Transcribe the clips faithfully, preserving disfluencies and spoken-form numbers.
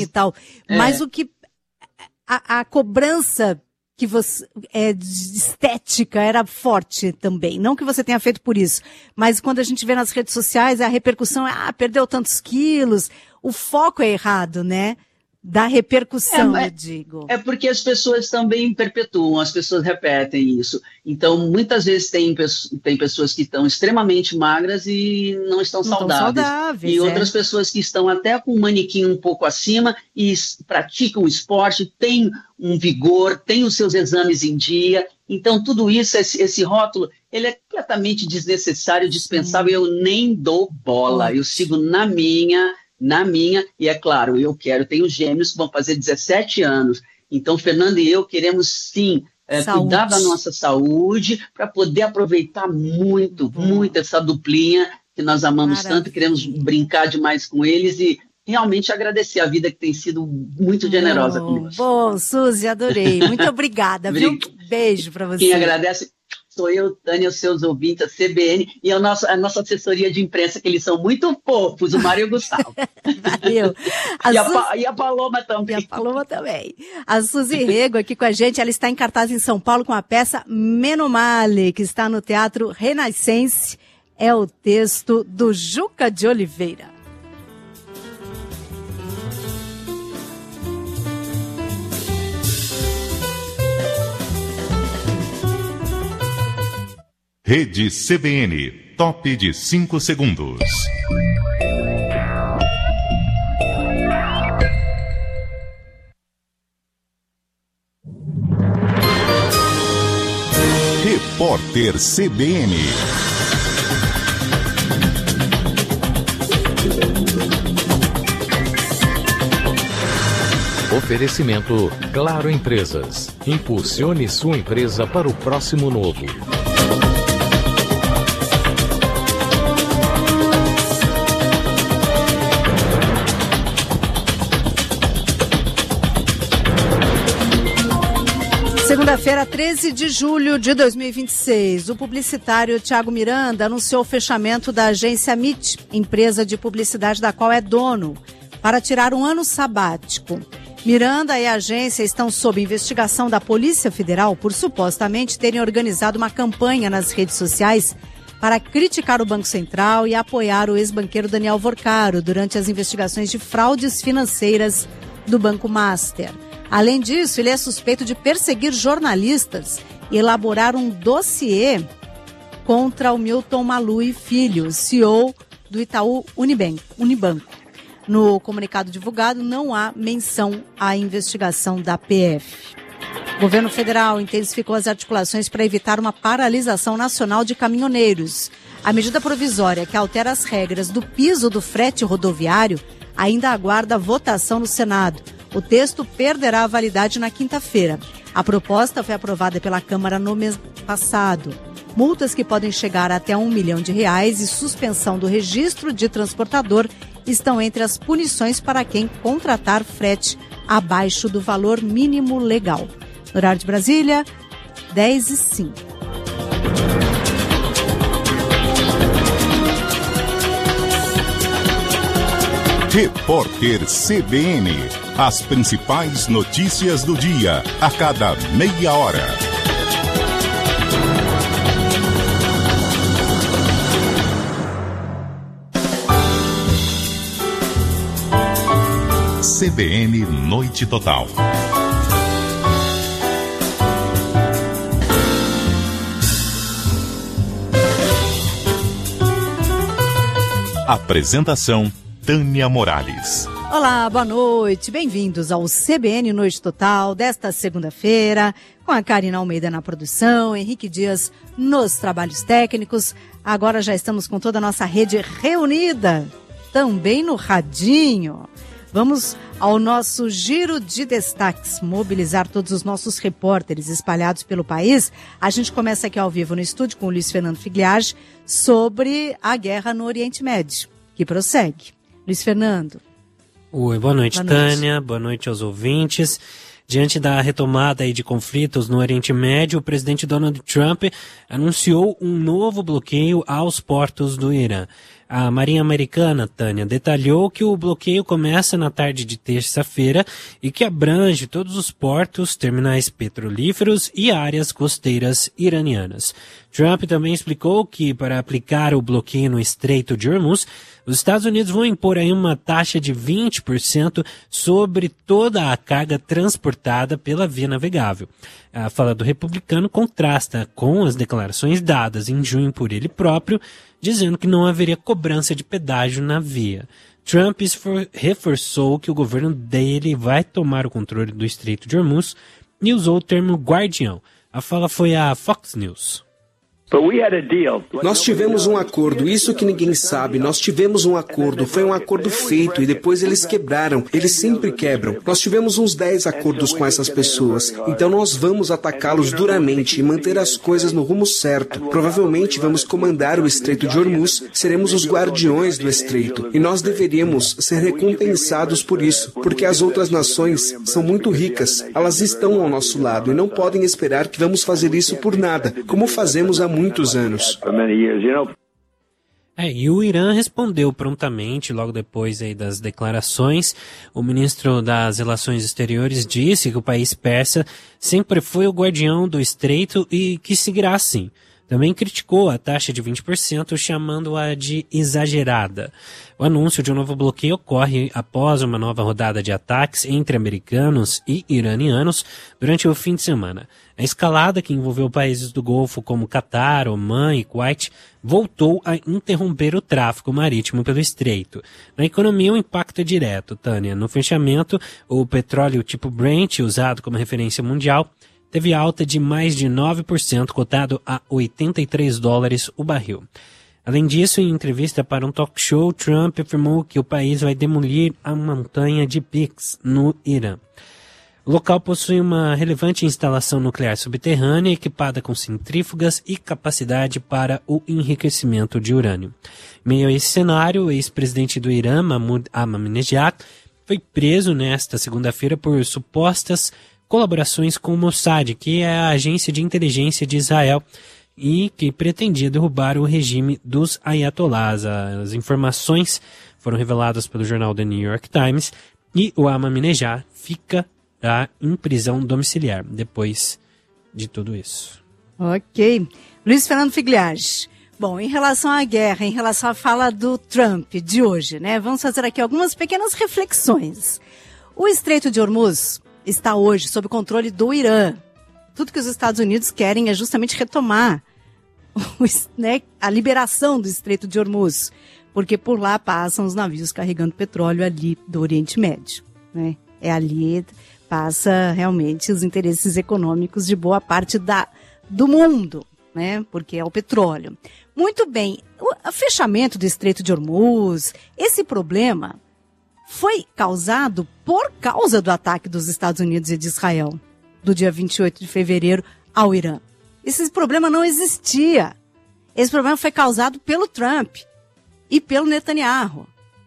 e tal. É. Mas o que... A, a cobrança que você, é, de estética era forte também. Não que você tenha feito por isso. Mas quando a gente vê nas redes sociais, a repercussão é, ah, perdeu tantos quilos. O foco é errado, né? Da repercussão, é, eu digo. É porque as pessoas também perpetuam, as pessoas repetem isso. Então, muitas vezes tem, tem pessoas que estão extremamente magras e não estão não saudáveis. saudáveis. E é. outras pessoas que estão até com o manequim um pouco acima e praticam esporte, têm um vigor, têm os seus exames em dia. Então, tudo isso, esse, esse rótulo, ele é completamente desnecessário, dispensável. Sim. Eu nem dou bola. Sim. Eu sigo na minha... Na minha, e é claro, eu quero, tenho gêmeos que vão fazer dezessete anos. Então, Fernanda e eu queremos, sim, é, cuidar da nossa saúde para poder aproveitar muito, uhum. muito essa duplinha que nós amamos Maravilha. tanto, queremos brincar demais com eles e realmente agradecer a vida que tem sido muito generosa bom, comigo. Bom, Suzy, adorei. Muito obrigada, viu? Beijo para você. Quem agradece... Sou eu, Tânia, os seus ouvintes, a C B N e a nossa, a nossa assessoria de imprensa, que eles são muito fofos, o Mário e o Gustavo. Valeu. A e, a Su... e a Paloma também. E a Paloma também. A Suzy Rego aqui com a gente, ela está em cartaz em São Paulo com a peça Meno Male, que está no Teatro Renascense. É o texto do Juca de Oliveira. Rede C B N, top de cinco segundos. Repórter C B N. Oferecimento Claro Empresas. Impulsione sua empresa para o próximo novo. Segunda-feira, treze de julho de dois mil e vinte e seis, o publicitário Thiago Miranda anunciou o fechamento da agência M I T, empresa de publicidade da qual é dono, para tirar um ano sabático. Miranda e a agência estão sob investigação da Polícia Federal por supostamente terem organizado uma campanha nas redes sociais para criticar o Banco Central e apoiar o ex-banqueiro Daniel Vorcaro durante as investigações de fraudes financeiras do Banco Master. Além disso, ele é suspeito de perseguir jornalistas e elaborar um dossiê contra o Milton Malui Filho, C E O do Itaú Unibanco. Unibanco. No comunicado divulgado, não há menção à investigação da P F. O governo federal intensificou as articulações para evitar uma paralisação nacional de caminhoneiros. A medida provisória que altera as regras do piso do frete rodoviário ainda aguarda votação no Senado. O texto perderá a validade na quinta-feira. A proposta foi aprovada pela Câmara no mês passado. Multas que podem chegar até um milhão de reais e suspensão do registro de transportador estão entre as punições para quem contratar frete abaixo do valor mínimo legal. No horário de Brasília, dez e cinco. Repórter C B N. As principais notícias do dia, a cada meia hora. C B N Noite Total. Apresentação Tânia Morales. Olá, boa noite, bem-vindos ao C B N Noite Total desta segunda-feira, com a Karina Almeida na produção, Henrique Dias nos trabalhos técnicos. Agora já estamos com toda a nossa rede reunida, também no radinho. Vamos ao nosso giro de destaques, mobilizar todos os nossos repórteres espalhados pelo país. A gente começa aqui ao vivo no estúdio com o Luiz Fernando Figliage sobre a guerra no Oriente Médio, que prossegue. Luiz Fernando. Oi, boa noite, boa noite, Tânia, boa noite aos ouvintes. Diante da retomada aí de conflitos no Oriente Médio, o presidente Donald Trump anunciou um novo bloqueio aos portos do Irã. A Marinha Americana, Tânia, detalhou que o bloqueio começa na tarde de terça-feira e que abrange todos os portos, terminais petrolíferos e áreas costeiras iranianas. Trump também explicou que, para aplicar o bloqueio no Estreito de Hormuz, os Estados Unidos vão impor aí uma taxa de vinte por cento sobre toda a carga transportada pela via navegável. A fala do republicano contrasta com as declarações dadas em junho por ele próprio, dizendo que não haveria cobrança de pedágio na via. Trump reforçou que o governo dele vai tomar o controle do Estreito de Hormuz e usou o termo guardião. A fala foi à Fox News. Nós tivemos um acordo, isso que ninguém sabe, nós tivemos um acordo, foi um acordo feito e depois eles quebraram, eles sempre quebram. Nós tivemos uns dez acordos com essas pessoas, então nós vamos atacá-los duramente e manter as coisas no rumo certo. Provavelmente vamos comandar o Estreito de Hormuz, seremos os guardiões do Estreito e nós deveríamos ser recompensados por isso, porque as outras nações são muito ricas, elas estão ao nosso lado e não podem esperar que vamos fazer isso por nada, como fazemos há muito muitos anos. É, e o Irã respondeu prontamente, logo depois aí das declarações. O ministro das Relações Exteriores disse que o país persa sempre foi o guardião do estreito e que seguirá assim. Também criticou a taxa de vinte por cento, chamando-a de exagerada. O anúncio de um novo bloqueio ocorre após uma nova rodada de ataques entre americanos e iranianos durante o fim de semana. A escalada, que envolveu países do Golfo como Catar, Omã e Kuwait, voltou a interromper o tráfego marítimo pelo estreito. Na economia, o impacto é direto, Tânia. No fechamento, o petróleo tipo Brent, usado como referência mundial, teve alta de mais de nove por cento, cotado a oitenta e três dólares o barril. Além disso, em entrevista para um talk show, Trump afirmou que o país vai demolir a montanha de Pix no Irã. O local possui uma relevante instalação nuclear subterrânea equipada com centrífugas e capacidade para o enriquecimento de urânio. Em meio a esse cenário, o ex-presidente do Irã, Mahmoud Ahmadinejad, foi preso nesta segunda-feira por supostas colaborações com o Mossad, que é a agência de inteligência de Israel e que pretendia derrubar o regime dos ayatolás. As informações foram reveladas pelo jornal The New York Times e o Ahmadinejad fica em prisão domiciliar depois de tudo isso. Ok. Luiz Fernando Figliage. Bom, em relação à guerra, em relação à fala do Trump de hoje, né? Vamos fazer aqui algumas pequenas reflexões. O Estreito de Hormuz está hoje sob controle do Irã. Tudo que os Estados Unidos querem é justamente retomar o, né, a liberação do Estreito de Hormuz, porque por lá passam os navios carregando petróleo ali do Oriente Médio, né? É ali passa realmente os interesses econômicos de boa parte da, do mundo, né? Porque é o petróleo. Muito bem, o, o fechamento do Estreito de Hormuz, esse problema foi causado por causa do ataque dos Estados Unidos e de Israel, do dia vinte e oito de fevereiro ao Irã. Esse problema não existia. Esse problema foi causado pelo Trump e pelo Netanyahu.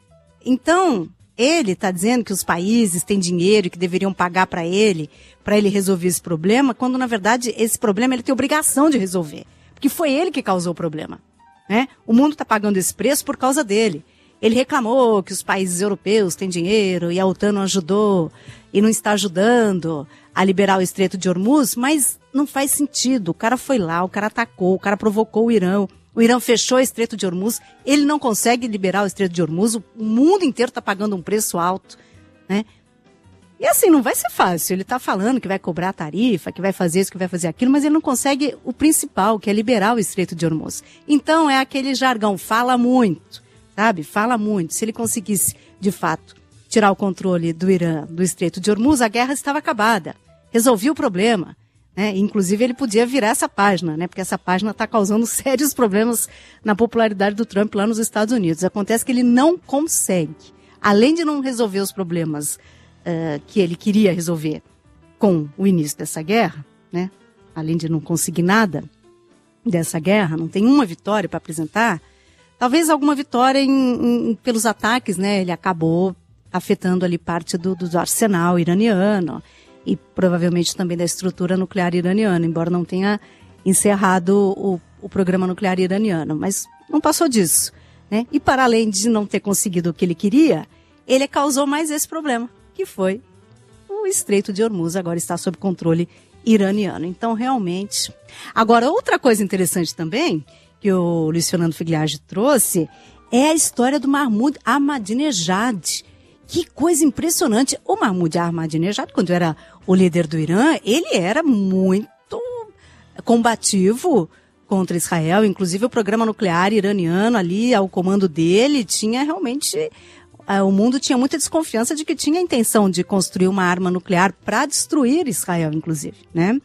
Então, ele está dizendo que os países têm dinheiro e que deveriam pagar para ele, para ele resolver esse problema, quando, na verdade, esse problema ele tem obrigação de resolver. Porque foi ele que causou o problema, né? O mundo está pagando esse preço por causa dele. Ele reclamou que os países europeus têm dinheiro e a OTAN não ajudou e não está ajudando a liberar o Estreito de Hormuz, mas não faz sentido. O cara foi lá, o cara atacou, o cara provocou o Irã. O Irã fechou o Estreito de Hormuz, ele não consegue liberar o Estreito de Hormuz, o mundo inteiro está pagando um preço alto, né? E assim, não vai ser fácil. Ele está falando que vai cobrar a tarifa, que vai fazer isso, que vai fazer aquilo, mas ele não consegue o principal, que é liberar o Estreito de Hormuz. Então é aquele jargão, fala muito, sabe? Fala muito. Se ele conseguisse, de fato, tirar o controle do Irã, do Estreito de Hormuz, a guerra estava acabada. Resolvia o problema. Né? Inclusive, ele podia virar essa página, né? Porque essa página está causando sérios problemas na popularidade do Trump lá nos Estados Unidos. Acontece que ele não consegue, além de não resolver os problemas uh, que ele queria resolver com o início dessa guerra, né? Além de não conseguir nada dessa guerra, não tem uma vitória para apresentar, talvez alguma vitória em, em, pelos ataques, né? Ele acabou afetando ali parte do, do arsenal iraniano e provavelmente também da estrutura nuclear iraniana, embora não tenha encerrado o, o programa nuclear iraniano, mas não passou disso. né? E para além de não ter conseguido o que ele queria, ele causou mais esse problema, que foi o Estreito de Hormuz, agora está sob controle iraniano. Então, realmente... Agora, outra coisa interessante também, que o Luiz Fernando Figliage trouxe, é a história do Mahmoud Ahmadinejad. Que coisa impressionante. O Mahmoud Ahmadinejad, quando era o líder do Irã, ele era muito combativo contra Israel. Inclusive, o programa nuclear iraniano ali, ao comando dele, tinha realmente... O mundo tinha muita desconfiança de que tinha a intenção de construir uma arma nuclear para destruir Israel, inclusive, né?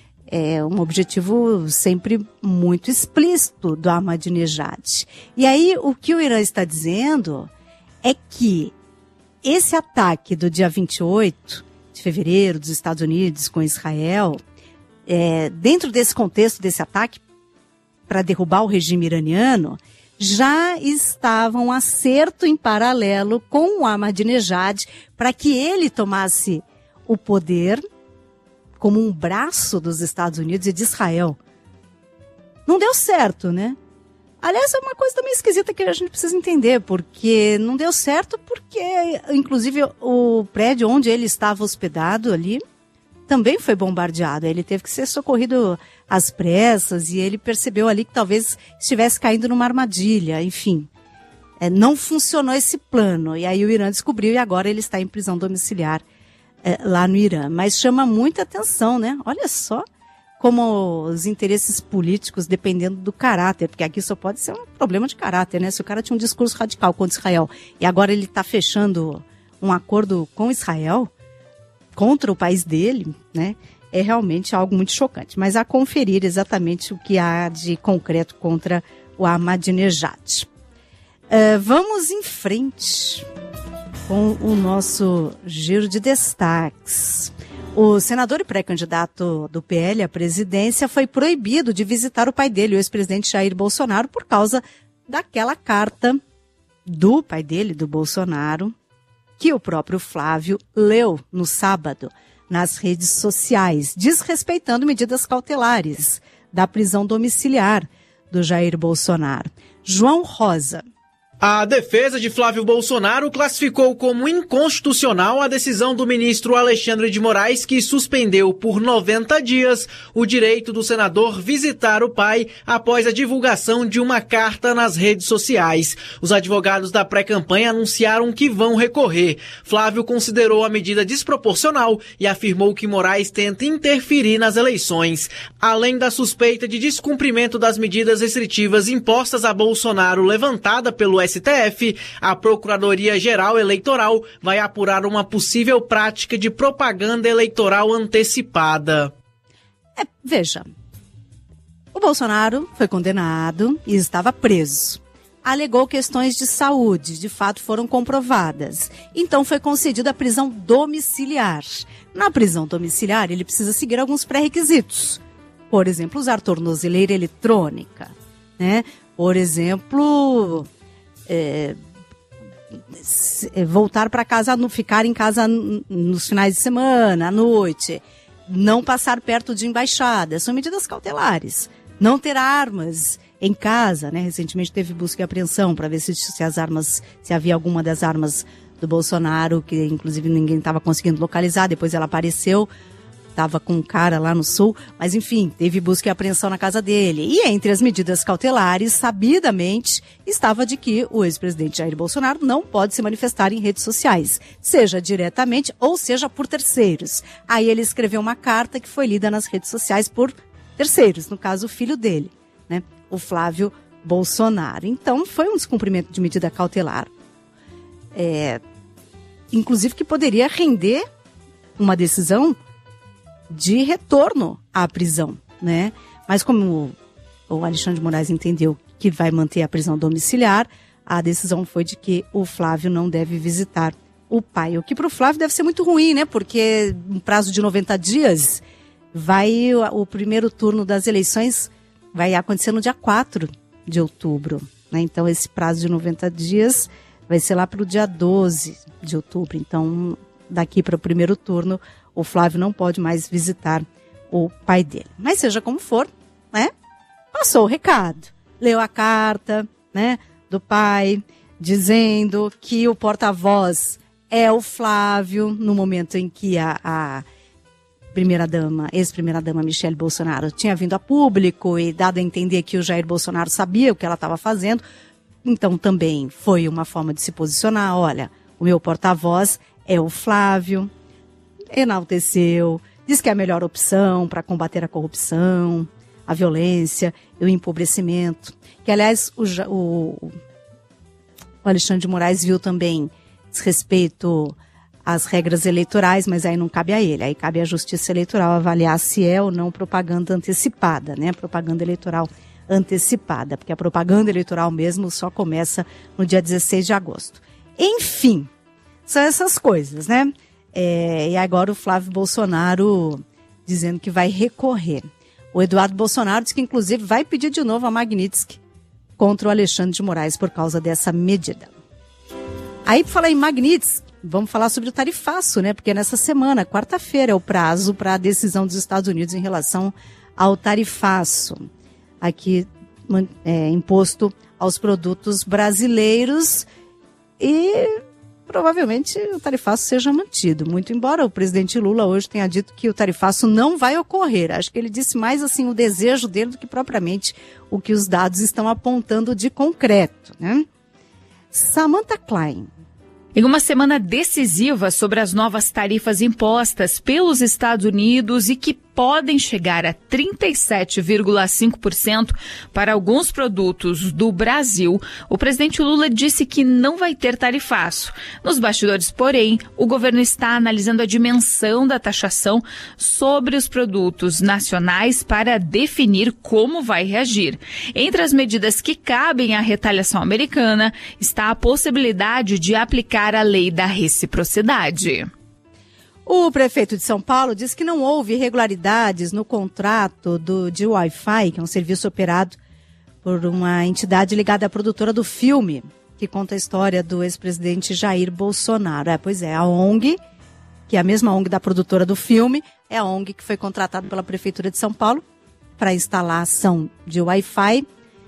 É um objetivo sempre muito explícito do Ahmadinejad. E aí, o que o Irã está dizendo é que esse ataque do dia vinte e oito de fevereiro dos Estados Unidos com Israel, é, dentro desse contexto desse ataque para derrubar o regime iraniano, já estava um acerto em paralelo com o Ahmadinejad para que ele tomasse o poder como um braço dos Estados Unidos e de Israel. Não deu certo, né? Aliás, é uma coisa também esquisita que a gente precisa entender, porque não deu certo porque, inclusive, o prédio onde ele estava hospedado ali também foi bombardeado. Ele teve que ser socorrido às pressas e ele percebeu ali que talvez estivesse caindo numa armadilha. Enfim, é, não funcionou esse plano. E aí o Irã descobriu e agora ele está em prisão domiciliar é, lá no Irã. Mas chama muita atenção, né? Olha só como os interesses políticos, dependendo do caráter, porque aqui só pode ser um problema de caráter, né? Se o cara tinha um discurso radical contra Israel e agora ele está fechando um acordo com Israel, contra o país dele, né? É realmente algo muito chocante. Mas a conferir exatamente o que há de concreto contra o Ahmadinejad. Uh, vamos em frente com o nosso giro de destaques. O senador e pré-candidato do P L à presidência foi proibido de visitar o pai dele, o ex-presidente Jair Bolsonaro, por causa daquela carta do pai dele, do Bolsonaro, que o próprio Flávio leu no sábado nas redes sociais, desrespeitando medidas cautelares da prisão domiciliar do Jair Bolsonaro. João Rosa. A defesa de Flávio Bolsonaro classificou como inconstitucional a decisão do ministro Alexandre de Moraes, que suspendeu por noventa dias o direito do senador visitar o pai após a divulgação de uma carta nas redes sociais. Os advogados da pré-campanha anunciaram que vão recorrer. Flávio considerou a medida desproporcional e afirmou que Moraes tenta interferir nas eleições. Além da suspeita de descumprimento das medidas restritivas impostas a Bolsonaro levantada pelo S T F, a Procuradoria-Geral Eleitoral vai apurar uma possível prática de propaganda eleitoral antecipada. É, veja, o Bolsonaro foi condenado e estava preso. Alegou questões de saúde, de fato foram comprovadas. Então foi concedida a prisão domiciliar. Na prisão domiciliar, ele precisa seguir alguns pré-requisitos. Por exemplo, usar tornozeleira eletrônica, né? Por exemplo... É, voltar para casa, ficar em casa nos finais de semana, à noite, não passar perto de embaixadas, são medidas cautelares. Não ter armas em casa, né? Recentemente teve busca e apreensão para ver se, se as armas, se havia alguma das armas do Bolsonaro, que inclusive ninguém estava conseguindo localizar, depois ela apareceu. Estava com um cara lá no sul, mas enfim, teve busca e apreensão na casa dele. E entre as medidas cautelares, sabidamente, estava de que o ex-presidente Jair Bolsonaro não pode se manifestar em redes sociais, seja diretamente ou seja por terceiros. Aí ele escreveu uma carta que foi lida nas redes sociais por terceiros, no caso o filho dele, né, o Flávio Bolsonaro. Então foi um descumprimento de medida cautelar, é, inclusive que poderia render uma decisão de retorno à prisão, né? Mas como o Alexandre de Moraes entendeu que vai manter a prisão domiciliar, a decisão foi de que o Flávio não deve visitar o pai. O que para o Flávio deve ser muito ruim, né? Porque no prazo de noventa dias, vai o, o primeiro turno das eleições vai acontecer no dia quatro de outubro, né? Então esse prazo de noventa dias vai ser lá para o dia doze de outubro. Então daqui para o primeiro turno, o Flávio não pode mais visitar o pai dele. Mas seja como for, né? Passou o recado, leu a carta, né? do pai, dizendo que o porta-voz é o Flávio, no momento em que a, a primeira-dama, ex-primeira-dama Michele Bolsonaro tinha vindo a público e dado a entender que o Jair Bolsonaro sabia o que ela estava fazendo. Então também foi uma forma de se posicionar. Olha, o meu porta-voz é o Flávio, enalteceu, diz que é a melhor opção para combater a corrupção, a violência e o empobrecimento. Que, aliás, o, o, o Alexandre de Moraes viu também desrespeito às regras eleitorais, mas aí não cabe a ele, aí cabe à Justiça Eleitoral avaliar se é ou não propaganda antecipada, né? Propaganda eleitoral antecipada, porque a propaganda eleitoral mesmo só começa no dia dezesseis de agosto. Enfim, são essas coisas, né? É, e agora o Flávio Bolsonaro dizendo que vai recorrer. O Eduardo Bolsonaro diz que, inclusive, vai pedir de novo a Magnitsky contra o Alexandre de Moraes por causa dessa medida. Aí, para falar em Magnitsky, vamos falar sobre o tarifaço, né? Porque nessa semana, quarta-feira, é o prazo para a decisão dos Estados Unidos em relação ao tarifaço, aqui é, imposto aos produtos brasileiros, e provavelmente o tarifaço seja mantido, muito embora o presidente Lula hoje tenha dito que o tarifaço não vai ocorrer. Acho que ele disse mais assim o desejo dele do que propriamente o que os dados estão apontando de concreto, né? Samantha Klein. Em uma semana decisiva sobre as novas tarifas impostas pelos Estados Unidos e que podem chegar a trinta e sete vírgula cinco por cento para alguns produtos do Brasil, o presidente Lula disse que não vai ter tarifaço. Nos bastidores, porém, o governo está analisando a dimensão da taxação sobre os produtos nacionais para definir como vai reagir. Entre as medidas que cabem à retaliação americana está a possibilidade de aplicar a lei da reciprocidade. O prefeito de São Paulo diz que não houve irregularidades no contrato do, de Wi-Fi, que é um serviço operado por uma entidade ligada à produtora do filme, que conta a história do ex-presidente Jair Bolsonaro. É, pois é, a ONG, que é a mesma ONG da produtora do filme, é a ONG que foi contratada pela Prefeitura de São Paulo para instalação de Wi-Fi.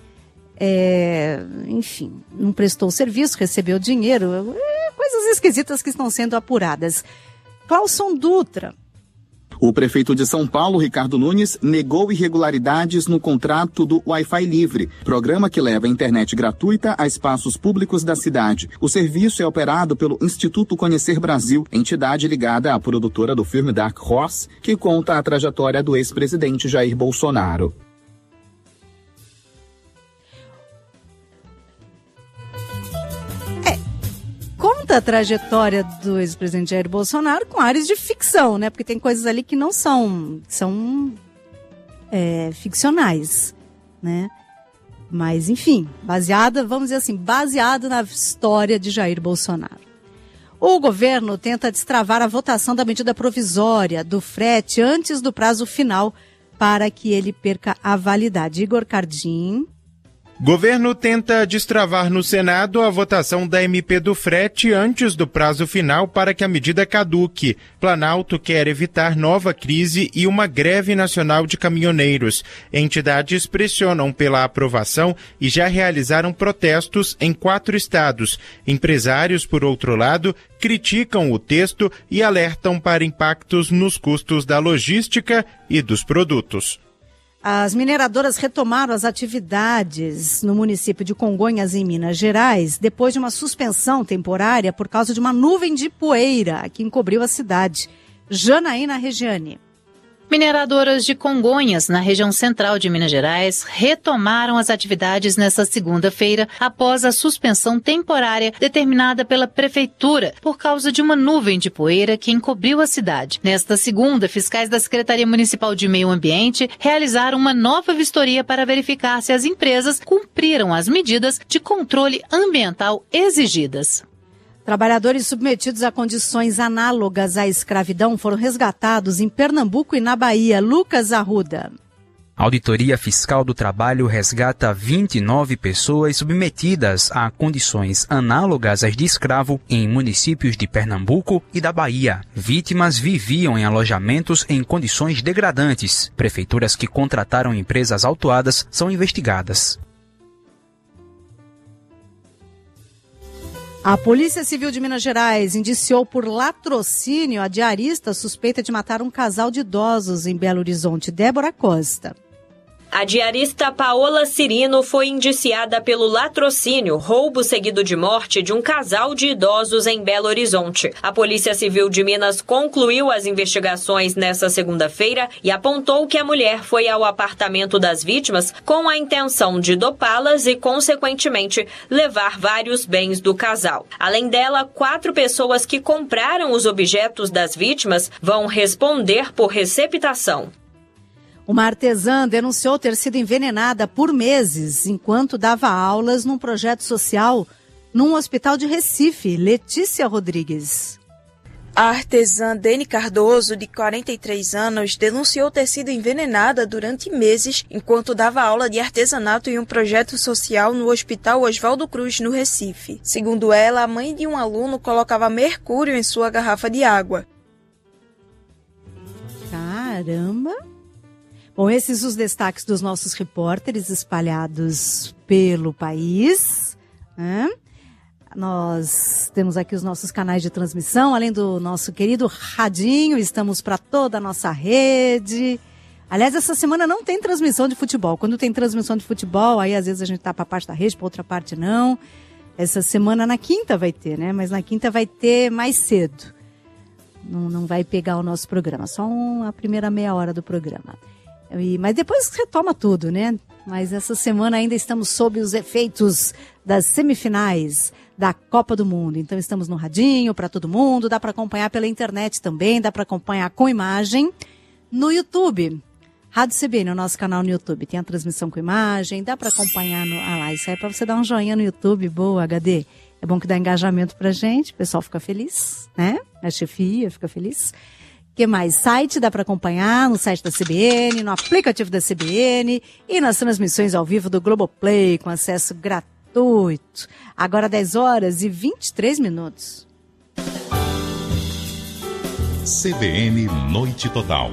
É, enfim, não prestou o serviço, recebeu dinheiro, é, coisas esquisitas que estão sendo apuradas. Clauson Dutra. O prefeito de São Paulo, Ricardo Nunes, negou irregularidades no contrato do Wi-Fi Livre, programa que leva a internet gratuita a espaços públicos da cidade. O serviço é operado pelo Instituto Conhecer Brasil, entidade ligada à produtora do filme Dark Horse, que conta a trajetória do ex-presidente Jair Bolsonaro. Conta a trajetória do ex-presidente Jair Bolsonaro com áreas de ficção, né? Porque tem coisas ali que não são, são é, ficcionais, né? Mas, enfim, baseada, vamos dizer assim, baseada na história de Jair Bolsonaro. O governo tenta destravar a votação da medida provisória do frete antes do prazo final para que ele perca a validade. Igor Cardim. Governo tenta destravar no Senado a votação da M P do frete antes do prazo final para que a medida caduque. Planalto quer evitar nova crise e uma greve nacional de caminhoneiros. Entidades pressionam pela aprovação e já realizaram protestos em quatro estados. Empresários, por outro lado, criticam o texto e alertam para impactos nos custos da logística e dos produtos. As mineradoras retomaram as atividades no município de Congonhas, em Minas Gerais, depois de uma suspensão temporária por causa de uma nuvem de poeira que encobriu a cidade. Janaína Regiane. Mineradoras de Congonhas, na região central de Minas Gerais, retomaram as atividades nesta segunda-feira após a suspensão temporária determinada pela Prefeitura por causa de uma nuvem de poeira que encobriu a cidade. Nesta segunda, fiscais da Secretaria Municipal de Meio Ambiente realizaram uma nova vistoria para verificar se as empresas cumpriram as medidas de controle ambiental exigidas. Trabalhadores submetidos a condições análogas à escravidão foram resgatados em Pernambuco e na Bahia. Lucas Arruda. A Auditoria Fiscal do Trabalho resgata vinte e nove pessoas submetidas a condições análogas às de escravo em municípios de Pernambuco e da Bahia. Vítimas viviam em alojamentos em condições degradantes. Prefeituras que contrataram empresas autuadas são investigadas. A Polícia Civil de Minas Gerais indiciou por latrocínio a diarista suspeita de matar um casal de idosos em Belo Horizonte. Débora Costa. A diarista Paola Cirino foi indiciada pelo latrocínio, roubo seguido de morte de um casal de idosos em Belo Horizonte. A Polícia Civil de Minas concluiu as investigações nesta segunda-feira e apontou que a mulher foi ao apartamento das vítimas com a intenção de dopá-las e, consequentemente, levar vários bens do casal. Além dela, quatro pessoas que compraram os objetos das vítimas vão responder por receptação. Uma artesã denunciou ter sido envenenada por meses enquanto dava aulas num projeto social num hospital de Recife. Letícia Rodrigues. A artesã Dene Cardoso, de quarenta e três anos, denunciou ter sido envenenada durante meses enquanto dava aula de artesanato em um projeto social no Hospital Oswaldo Cruz, no Recife. Segundo ela, a mãe de um aluno colocava mercúrio em sua garrafa de água. Caramba! Bom, esses os destaques dos nossos repórteres espalhados pelo país. Né? Nós temos aqui os nossos canais de transmissão, além do nosso querido radinho, estamos para toda a nossa rede. Aliás, essa semana não tem transmissão de futebol. Quando tem transmissão de futebol, aí às vezes a gente tá para parte da rede, para outra parte não. Essa semana na quinta vai ter, né? Mas na quinta vai ter mais cedo. Não, não vai pegar o nosso programa, só um, a primeira meia hora do programa. E, mas depois retoma tudo, né? Mas essa semana ainda estamos sob os efeitos das semifinais da Copa do Mundo. Então estamos no radinho para todo mundo, dá para acompanhar pela internet também, dá para acompanhar com imagem no YouTube. Rádio C B N, o nosso canal no YouTube, tem a transmissão com imagem, dá para acompanhar no... Ah lá, isso aí é para você dar um joinha no YouTube, boa, H D. É bom que dá engajamento pra gente, o pessoal fica feliz, né? A chefia fica feliz. O que mais? Site dá para acompanhar no site da C B N, no aplicativo da C B N e nas transmissões ao vivo do Globoplay com acesso gratuito. Agora dez horas e vinte e três minutos. C B N Noite Total.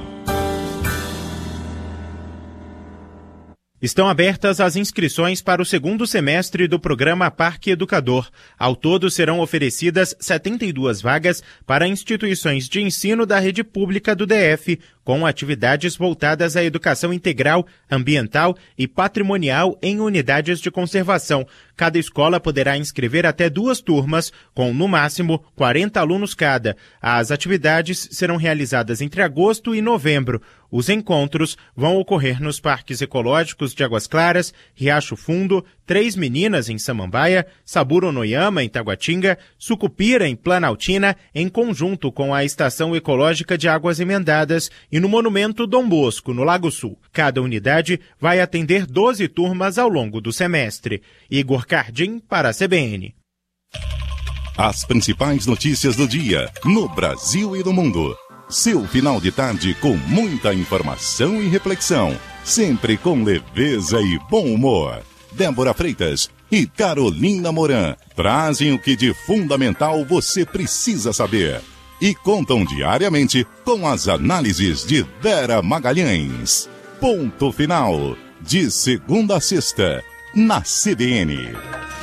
Estão abertas as inscrições para o segundo semestre do programa Parque Educador. Ao todo serão oferecidas setenta e duas vagas para instituições de ensino da rede pública do D F, com atividades voltadas à educação integral, ambiental e patrimonial em unidades de conservação. Cada escola poderá inscrever até duas turmas, com no máximo quarenta alunos cada. As atividades serão realizadas entre agosto e novembro. Os encontros vão ocorrer nos parques ecológicos de Águas Claras, Riacho Fundo, Três Meninas, em Samambaia, Saburo Noyama, em Taguatinga, Sucupira, em Planaltina, em conjunto com a Estação Ecológica de Águas Emendadas e no Monumento Dom Bosco, no Lago Sul. Cada unidade vai atender doze turmas ao longo do semestre. Igor Cardim, para a C B N. As principais notícias do dia, no Brasil e no mundo. Seu final de tarde com muita informação e reflexão, sempre com leveza e bom humor. Débora Freitas e Carolina Moran trazem o que de fundamental você precisa saber e contam diariamente com as análises de Vera Magalhães. Ponto final, de segunda a sexta, na C B N.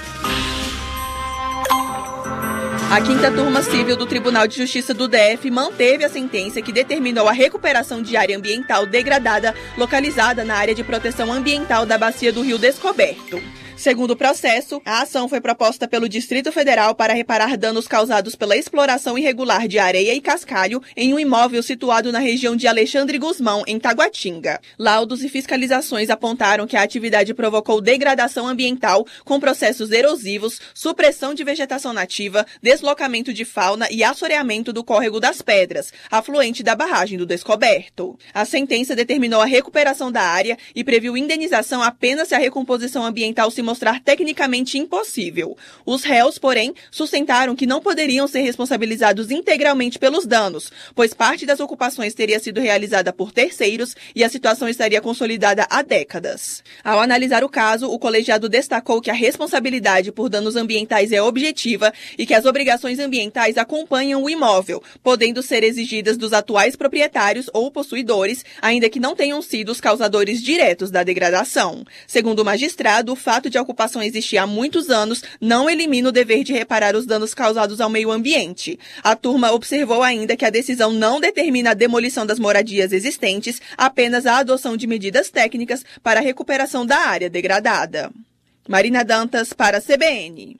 A quinta turma civil do Tribunal de Justiça do D F manteve a sentença que determinou a recuperação de área ambiental degradada localizada na área de proteção ambiental da Bacia do Rio Descoberto. Segundo o processo, a ação foi proposta pelo Distrito Federal para reparar danos causados pela exploração irregular de areia e cascalho em um imóvel situado na região de Alexandre Guzmão, em Taguatinga. Laudos e fiscalizações apontaram que a atividade provocou degradação ambiental com processos erosivos, supressão de vegetação nativa, deslocamento de fauna e assoreamento do Córrego das Pedras, afluente da barragem do Descoberto. A sentença determinou a recuperação da área e previu indenização apenas se a recomposição ambiental se mostrar tecnicamente impossível. Os réus, porém, sustentaram que não poderiam ser responsabilizados integralmente pelos danos, pois parte das ocupações teria sido realizada por terceiros e a situação estaria consolidada há décadas. Ao analisar o caso, o colegiado destacou que a responsabilidade por danos ambientais é objetiva e que as obrigações ambientais acompanham o imóvel, podendo ser exigidas dos atuais proprietários ou possuidores, ainda que não tenham sido os causadores diretos da degradação. Segundo o magistrado, o fato de de ocupação existir há muitos anos não elimina o dever de reparar os danos causados ao meio ambiente. A turma observou ainda que a decisão não determina a demolição das moradias existentes, apenas a adoção de medidas técnicas para a recuperação da área degradada. Marina Dantas para a C B N.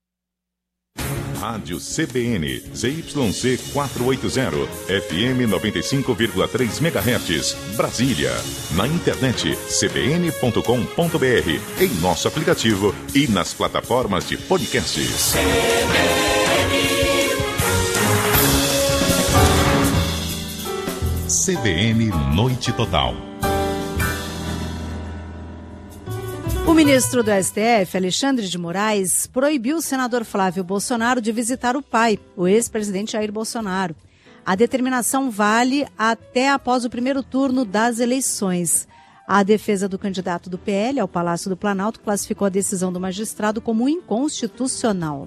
Rádio C B N, Z Y C quatrocentos e oitenta, F M noventa e cinco vírgula três megahertz, Brasília. Na internet, c b n ponto com ponto b r, em nosso aplicativo e nas plataformas de podcasts. C B N Noite Total. O ministro do S T F, Alexandre de Moraes, proibiu o senador Flávio Bolsonaro de visitar o pai, o ex-presidente Jair Bolsonaro. A determinação vale até após o primeiro turno das eleições. A defesa do candidato do P L ao Palácio do Planalto classificou a decisão do magistrado como inconstitucional.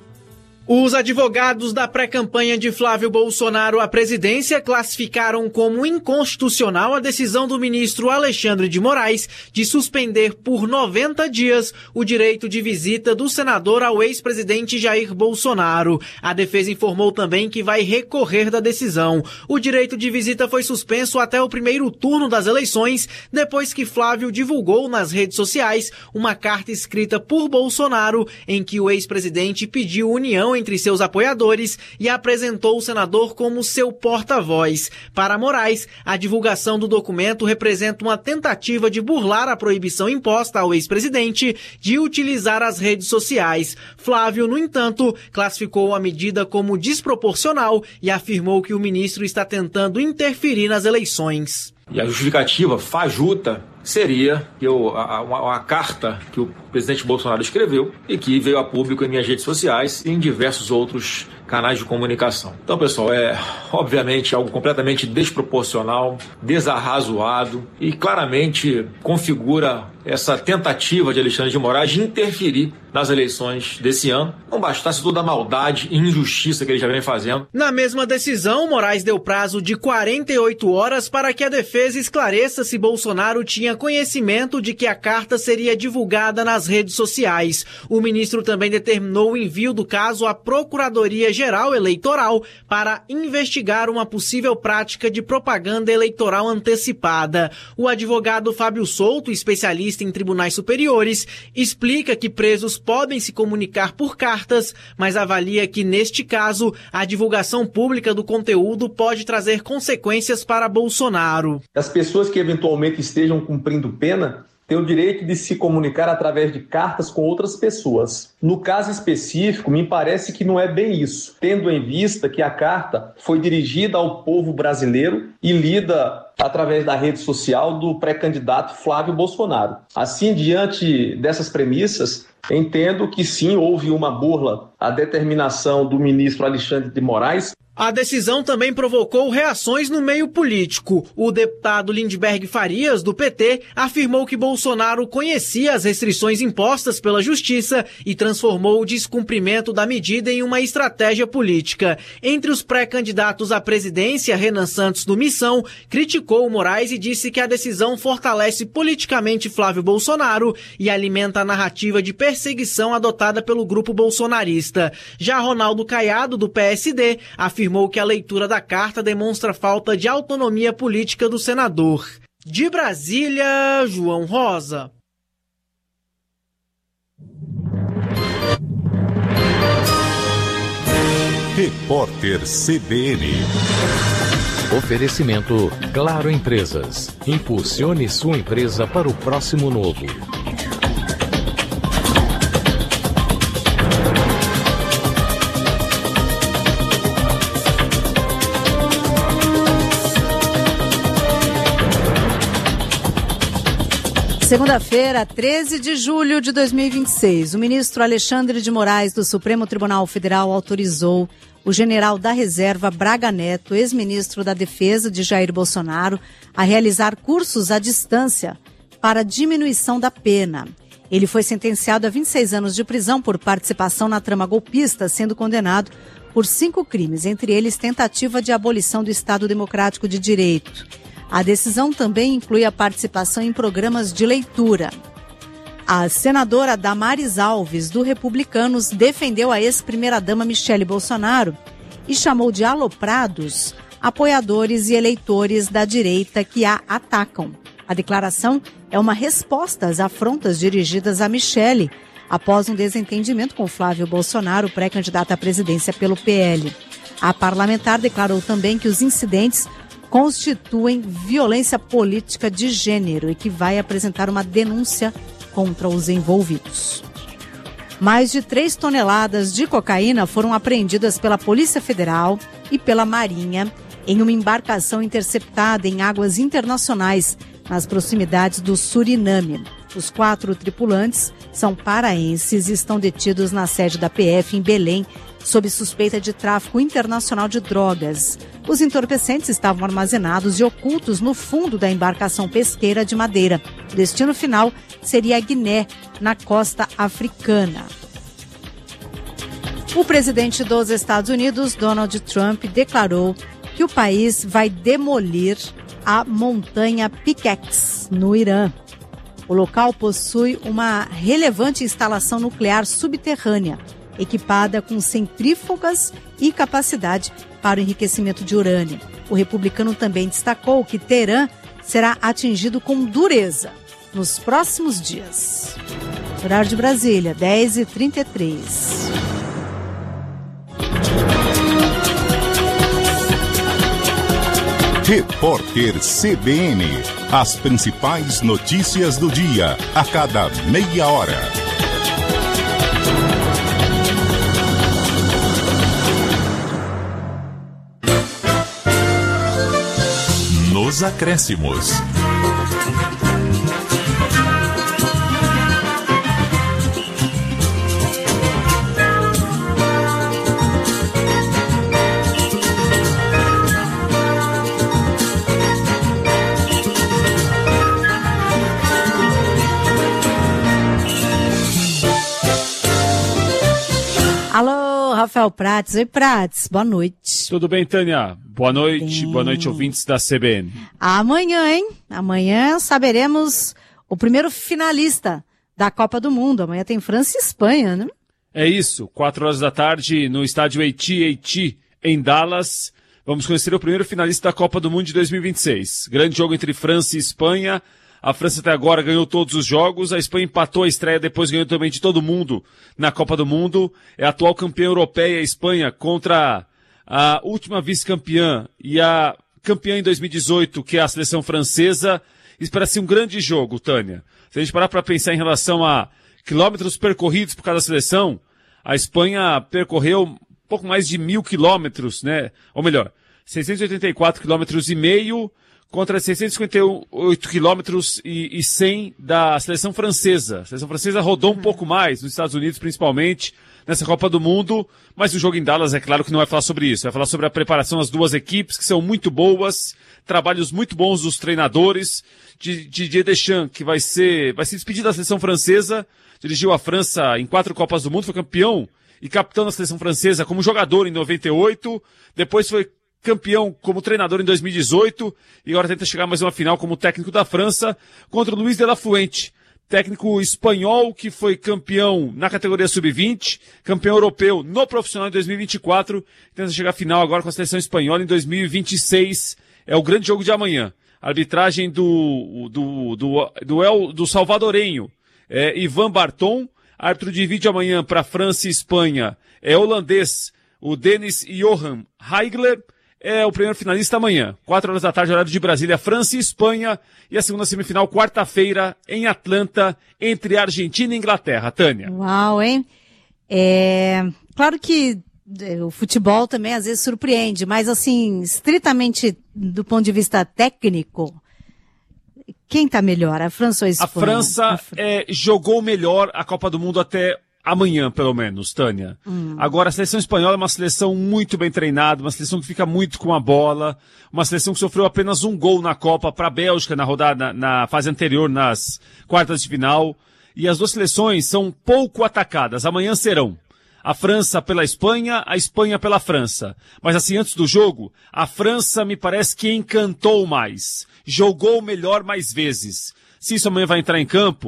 Os advogados da pré-campanha de Flávio Bolsonaro à presidência classificaram como inconstitucional a decisão do ministro Alexandre de Moraes de suspender por noventa dias o direito de visita do senador ao ex-presidente Jair Bolsonaro. A defesa informou também que vai recorrer da decisão. O direito de visita foi suspenso até o primeiro turno das eleições, depois que Flávio divulgou nas redes sociais uma carta escrita por Bolsonaro em que o ex-presidente pediu união entre seus apoiadores e apresentou o senador como seu porta-voz. Para Moraes, a divulgação do documento representa uma tentativa de burlar a proibição imposta ao ex-presidente de utilizar as redes sociais. Flávio, no entanto, classificou a medida como desproporcional e afirmou que o ministro está tentando interferir nas eleições. E a justificativa fajuta seria que eu, a, a, a carta que o presidente Bolsonaro escreveu e que veio a público em minhas redes sociais e em diversos outros canais de comunicação. Então, pessoal, é obviamente algo completamente desproporcional, desarrazoado e claramente configura essa tentativa de Alexandre de Moraes de interferir nas eleições desse ano. Não bastasse toda a maldade e injustiça que ele já vem fazendo. Na mesma decisão, Moraes deu prazo de quarenta e oito horas para que a defesa esclareça se Bolsonaro tinha conhecimento de que a carta seria divulgada nas redes sociais. O ministro também determinou o envio do caso à Procuradoria-Geral Eleitoral para investigar uma possível prática de propaganda eleitoral antecipada. O advogado Fábio Souto, especialista em tribunais superiores, explica que presos podem se comunicar por cartas, mas avalia que, neste caso, a divulgação pública do conteúdo pode trazer consequências para Bolsonaro. As pessoas que eventualmente estejam cumprindo pena têm o direito de se comunicar através de cartas com outras pessoas. No caso específico, me parece que não é bem isso, tendo em vista que a carta foi dirigida ao povo brasileiro e lida através da rede social do pré-candidato Flávio Bolsonaro. Assim, diante dessas premissas, entendo que sim, houve uma burla à determinação do ministro Alexandre de Moraes. A decisão também provocou reações no meio político. O deputado Lindbergh Farias, do P T, afirmou que Bolsonaro conhecia as restrições impostas pela Justiça e transformou o descumprimento da medida em uma estratégia política. Entre os pré-candidatos à presidência, Renan Santos, do Missão, criticou Moraes e disse que a decisão fortalece politicamente Flávio Bolsonaro e alimenta a narrativa de perseguição adotada pelo grupo bolsonarista. Já Ronaldo Caiado, do P S D, afirmou afirmou que a leitura da carta demonstra falta de autonomia política do senador. De Brasília, João Rosa. Repórter C B N. Oferecimento Claro Empresas. Impulsione sua empresa para o próximo novo. Segunda-feira, treze de julho de dois mil e vinte e seis, o ministro Alexandre de Moraes, do Supremo Tribunal Federal, autorizou o general da Reserva Braga Neto, ex-ministro da Defesa de Jair Bolsonaro, a realizar cursos à distância para diminuição da pena. Ele foi sentenciado a vinte e seis anos de prisão por participação na trama golpista, sendo condenado por cinco crimes, entre eles tentativa de abolição do Estado Democrático de Direito. A decisão também inclui a participação em programas de leitura. A senadora Damares Alves, do Republicanos, defendeu a ex-primeira-dama Michele Bolsonaro e chamou de aloprados apoiadores e eleitores da direita que a atacam. A declaração é uma resposta às afrontas dirigidas a Michele, após um desentendimento com Flávio Bolsonaro, pré-candidato à presidência pelo P L. A parlamentar declarou também que os incidentes constituem violência política de gênero e que vai apresentar uma denúncia contra os envolvidos. Mais de três toneladas de cocaína foram apreendidas pela Polícia Federal e pela Marinha em uma embarcação interceptada em águas internacionais nas proximidades do Suriname. Os quatro tripulantes são paraenses e estão detidos na sede da P F em Belém, sob suspeita de tráfico internacional de drogas. Os entorpecentes estavam armazenados e ocultos no fundo da embarcação pesqueira de madeira. O destino final seria a Guiné, na costa africana. O presidente dos Estados Unidos, Donald Trump, declarou que o país vai demolir a montanha Pickex, no Irã. O local possui uma relevante instalação nuclear subterrânea, equipada com centrífugas e capacidade para o enriquecimento de urânio. O republicano também destacou que Teherã será atingido com dureza nos próximos dias. Horário de Brasília, dez e trinta e três. Repórter C B N. As principais notícias do dia, a cada meia hora. Nos acréscimos. Alô, Rafael Prates. Oi, Prates. Boa noite. Tudo bem, Tânia? Boa noite. Bem. Boa noite, ouvintes da C B N. Amanhã, hein? Amanhã saberemos o primeiro finalista da Copa do Mundo. Amanhã tem França e Espanha, né? É isso. Quatro horas da tarde no estádio A T and T, em Dallas. Vamos conhecer o primeiro finalista da Copa do Mundo de dois mil e vinte e seis. Grande jogo entre França e Espanha. A França até agora ganhou todos os jogos, a Espanha empatou a estreia, depois ganhou também de todo mundo na Copa do Mundo. É a atual campeã europeia, a Espanha, contra a última vice-campeã e a campeã em dois mil e dezoito, que é a seleção francesa. Espera-se um grande jogo, Tânia. Se a gente parar para pensar em relação a quilômetros percorridos por cada seleção, a Espanha percorreu um pouco mais de mil quilômetros, né? Ou melhor, seiscentos e oitenta e quatro quilômetros e meio, contra seiscentos e cinquenta e oito quilômetros e cem da seleção francesa. A seleção francesa rodou um pouco mais, nos Estados Unidos principalmente, nessa Copa do Mundo, mas o jogo em Dallas é claro que não vai falar sobre isso, vai falar sobre a preparação das duas equipes, que são muito boas, trabalhos muito bons dos treinadores, de Didier Deschamps, que vai ser, vai se despedir da seleção francesa, dirigiu a França em quatro Copas do Mundo, foi campeão e capitão da seleção francesa como jogador em noventa e oito, depois foi campeão como treinador em dois mil e dezoito e agora tenta chegar mais uma final como técnico da França contra o Luiz de la Fuente, técnico espanhol que foi campeão na categoria sub vinte, campeão europeu no profissional em dois mil e vinte e quatro, tenta chegar à final agora com a seleção espanhola em dois mil e vinte e seis. É o grande jogo de amanhã. A arbitragem do, do, do, do, El, do salvadorenho é Ivan Barton. Árbitro de vídeo amanhã para França e Espanha é holandês, o Dennis Johan Heigler. É o primeiro finalista amanhã, quatro horas da tarde, horário de Brasília, França e Espanha, e a segunda semifinal, quarta-feira, em Atlanta, entre Argentina e Inglaterra. Tânia. Uau, hein? É... Claro que o futebol também às vezes surpreende, mas assim, estritamente do ponto de vista técnico, quem tá melhor, a França ou a Espanha? A França a Fr... é, jogou melhor a Copa do Mundo até amanhã, pelo menos, Tânia. Hum. Agora, a seleção espanhola é uma seleção muito bem treinada, uma seleção que fica muito com a bola, uma seleção que sofreu apenas um gol na Copa para a Bélgica na rodada, na fase anterior, nas quartas de final. E as duas seleções são pouco atacadas. Amanhã serão a França pela Espanha, a Espanha pela França. Mas assim, antes do jogo, a França me parece que encantou mais. Jogou melhor mais vezes. Se isso amanhã vai entrar em campo,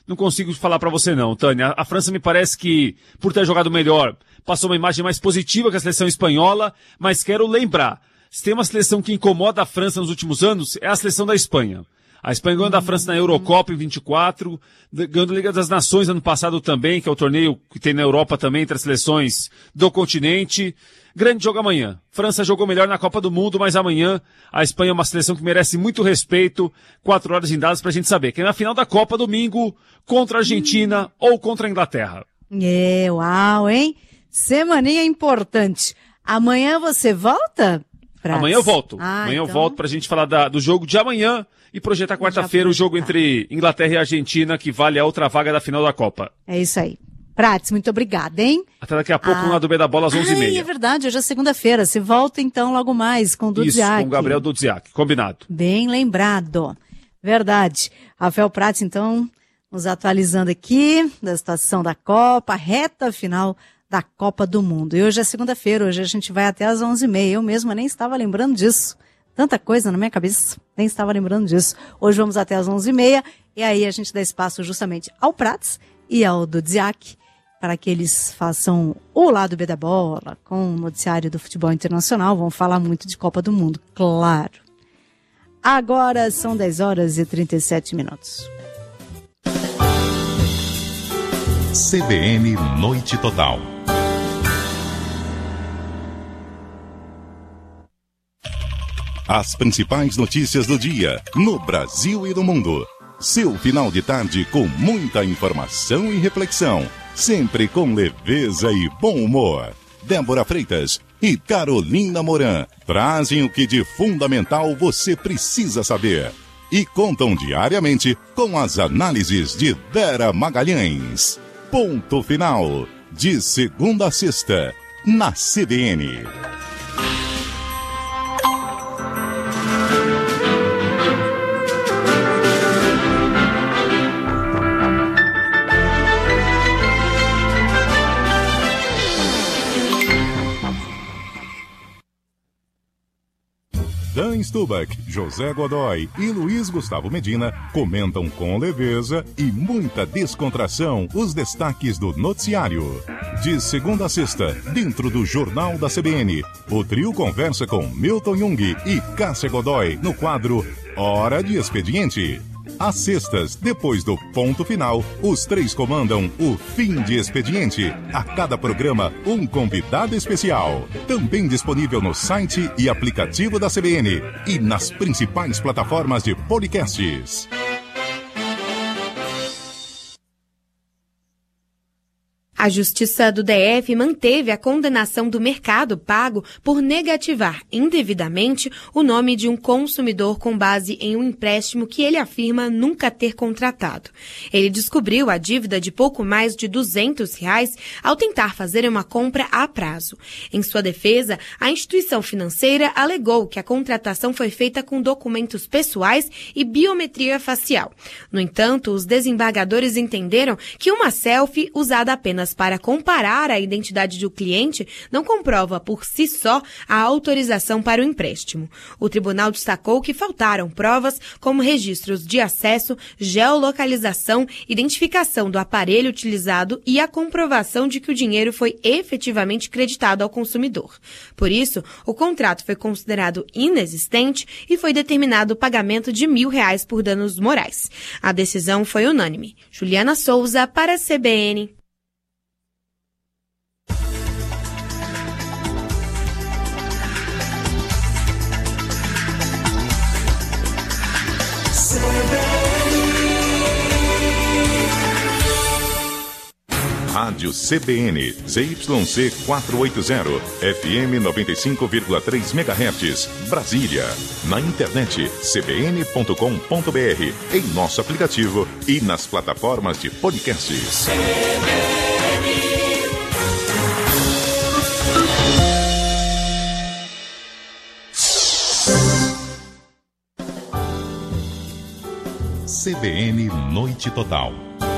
não consigo falar para você não, Tânia. A França me parece que, por ter jogado melhor, passou uma imagem mais positiva que a seleção espanhola, mas quero lembrar, se tem uma seleção que incomoda a França nos últimos anos, é a seleção da Espanha. A Espanha ganhou da França na Eurocopa em vinte e quatro, ganhou a Liga das Nações ano passado também, que é o torneio que tem na Europa também, entre as seleções do continente. Grande jogo amanhã. França jogou melhor na Copa do Mundo, mas amanhã a Espanha é uma seleção que merece muito respeito. Quatro horas em dados pra gente saber quem é na final da Copa domingo, contra a Argentina hum. ou contra a Inglaterra. É, uau, hein? Semaninha importante. Amanhã você volta? Prats? Amanhã eu volto. Ah, amanhã então... eu volto pra gente falar da, do jogo de amanhã e projetar quarta-feira o jogo entre Inglaterra e Argentina, que vale a outra vaga da final da Copa. É isso aí. Prats, muito obrigada, hein? Até daqui a pouco, ah. no Lado B da Bola, às onze e meia. É verdade, hoje é segunda-feira. Se volta, então, logo mais com o Dudziak. Isso, com o Gabriel Dudziak. Combinado. Bem lembrado. Verdade. Rafael Prats, então, nos atualizando aqui da situação da Copa, reta final da Copa do Mundo. E hoje é segunda-feira, hoje a gente vai até às onze e meia. Eu mesma nem estava lembrando disso. Tanta coisa na minha cabeça, nem estava lembrando disso. Hoje vamos até às onze e meia, e aí a gente dá espaço justamente ao Prats e ao Dudziak, para que eles façam o Lado B da Bola, com o noticiário do futebol internacional. Vão falar muito de Copa do Mundo, claro. Agora são dez horas e trinta e sete minutos. C B N Noite Total. As principais notícias do dia, no Brasil e no mundo. Seu final de tarde com muita informação e reflexão. Sempre com leveza e bom humor. Débora Freitas e Carolina Moran trazem o que de fundamental você precisa saber. E contam diariamente com as análises de Vera Magalhães. Ponto final. De segunda a sexta, na C B N. Dan Stubach, José Godoy e Luiz Gustavo Medina comentam com leveza e muita descontração os destaques do noticiário. De segunda a sexta, dentro do Jornal da C B N, o trio conversa com Milton Jung e Cássia Godoy no quadro Hora de Expediente. Às sextas, depois do ponto final, os três comandam o Fim de Expediente. A cada programa, um convidado especial. Também disponível no site e aplicativo da C B N e nas principais plataformas de podcasts. A Justiça do D F manteve a condenação do Mercado Pago por negativar indevidamente o nome de um consumidor com base em um empréstimo que ele afirma nunca ter contratado. Ele descobriu a dívida de pouco mais de duzentos reais ao tentar fazer uma compra a prazo. Em sua defesa, a instituição financeira alegou que a contratação foi feita com documentos pessoais e biometria facial. No entanto, os desembargadores entenderam que uma selfie usada apenas para comparar a identidade do cliente não comprova por si só a autorização para o empréstimo. O tribunal destacou que faltaram provas como registros de acesso, geolocalização, identificação do aparelho utilizado e a comprovação de que o dinheiro foi efetivamente creditado ao consumidor. Por isso, o contrato foi considerado inexistente e foi determinado o pagamento de mil reais por danos morais. A decisão foi unânime. Juliana Souza para a C B N. Rádio C B N, Z Y C quatrocentos e oitenta, F M noventa e cinco vírgula três megahertz, Brasília. Na internet, c b n ponto com ponto b r, em nosso aplicativo e nas plataformas de podcasts. C B N Noite Total.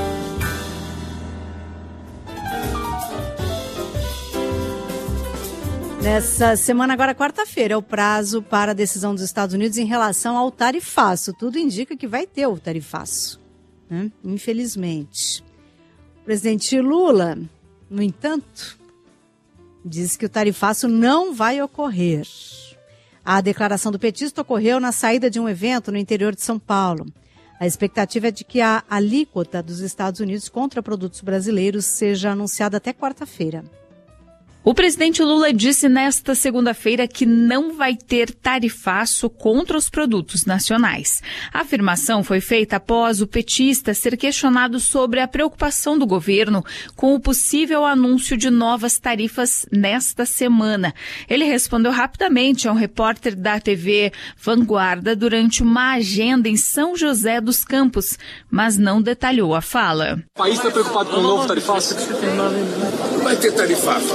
Nessa semana, agora quarta-feira, é o prazo para a decisão dos Estados Unidos em relação ao tarifaço. Tudo indica que vai ter o tarifaço. né? Infelizmente. O presidente Lula, no entanto, diz que o tarifaço não vai ocorrer. A declaração do petista ocorreu na saída de um evento no interior de São Paulo. A expectativa é de que a alíquota dos Estados Unidos contra produtos brasileiros seja anunciada até quarta-feira. O presidente Lula disse nesta segunda-feira que não vai ter tarifaço contra os produtos nacionais. A afirmação foi feita após o petista ser questionado sobre a preocupação do governo com o possível anúncio de novas tarifas nesta semana. Ele respondeu rapidamente a um repórter da T V Vanguarda durante uma agenda em São José dos Campos, mas não detalhou a fala. O país está preocupado com o novo tarifaço? Vai ter tarifaço.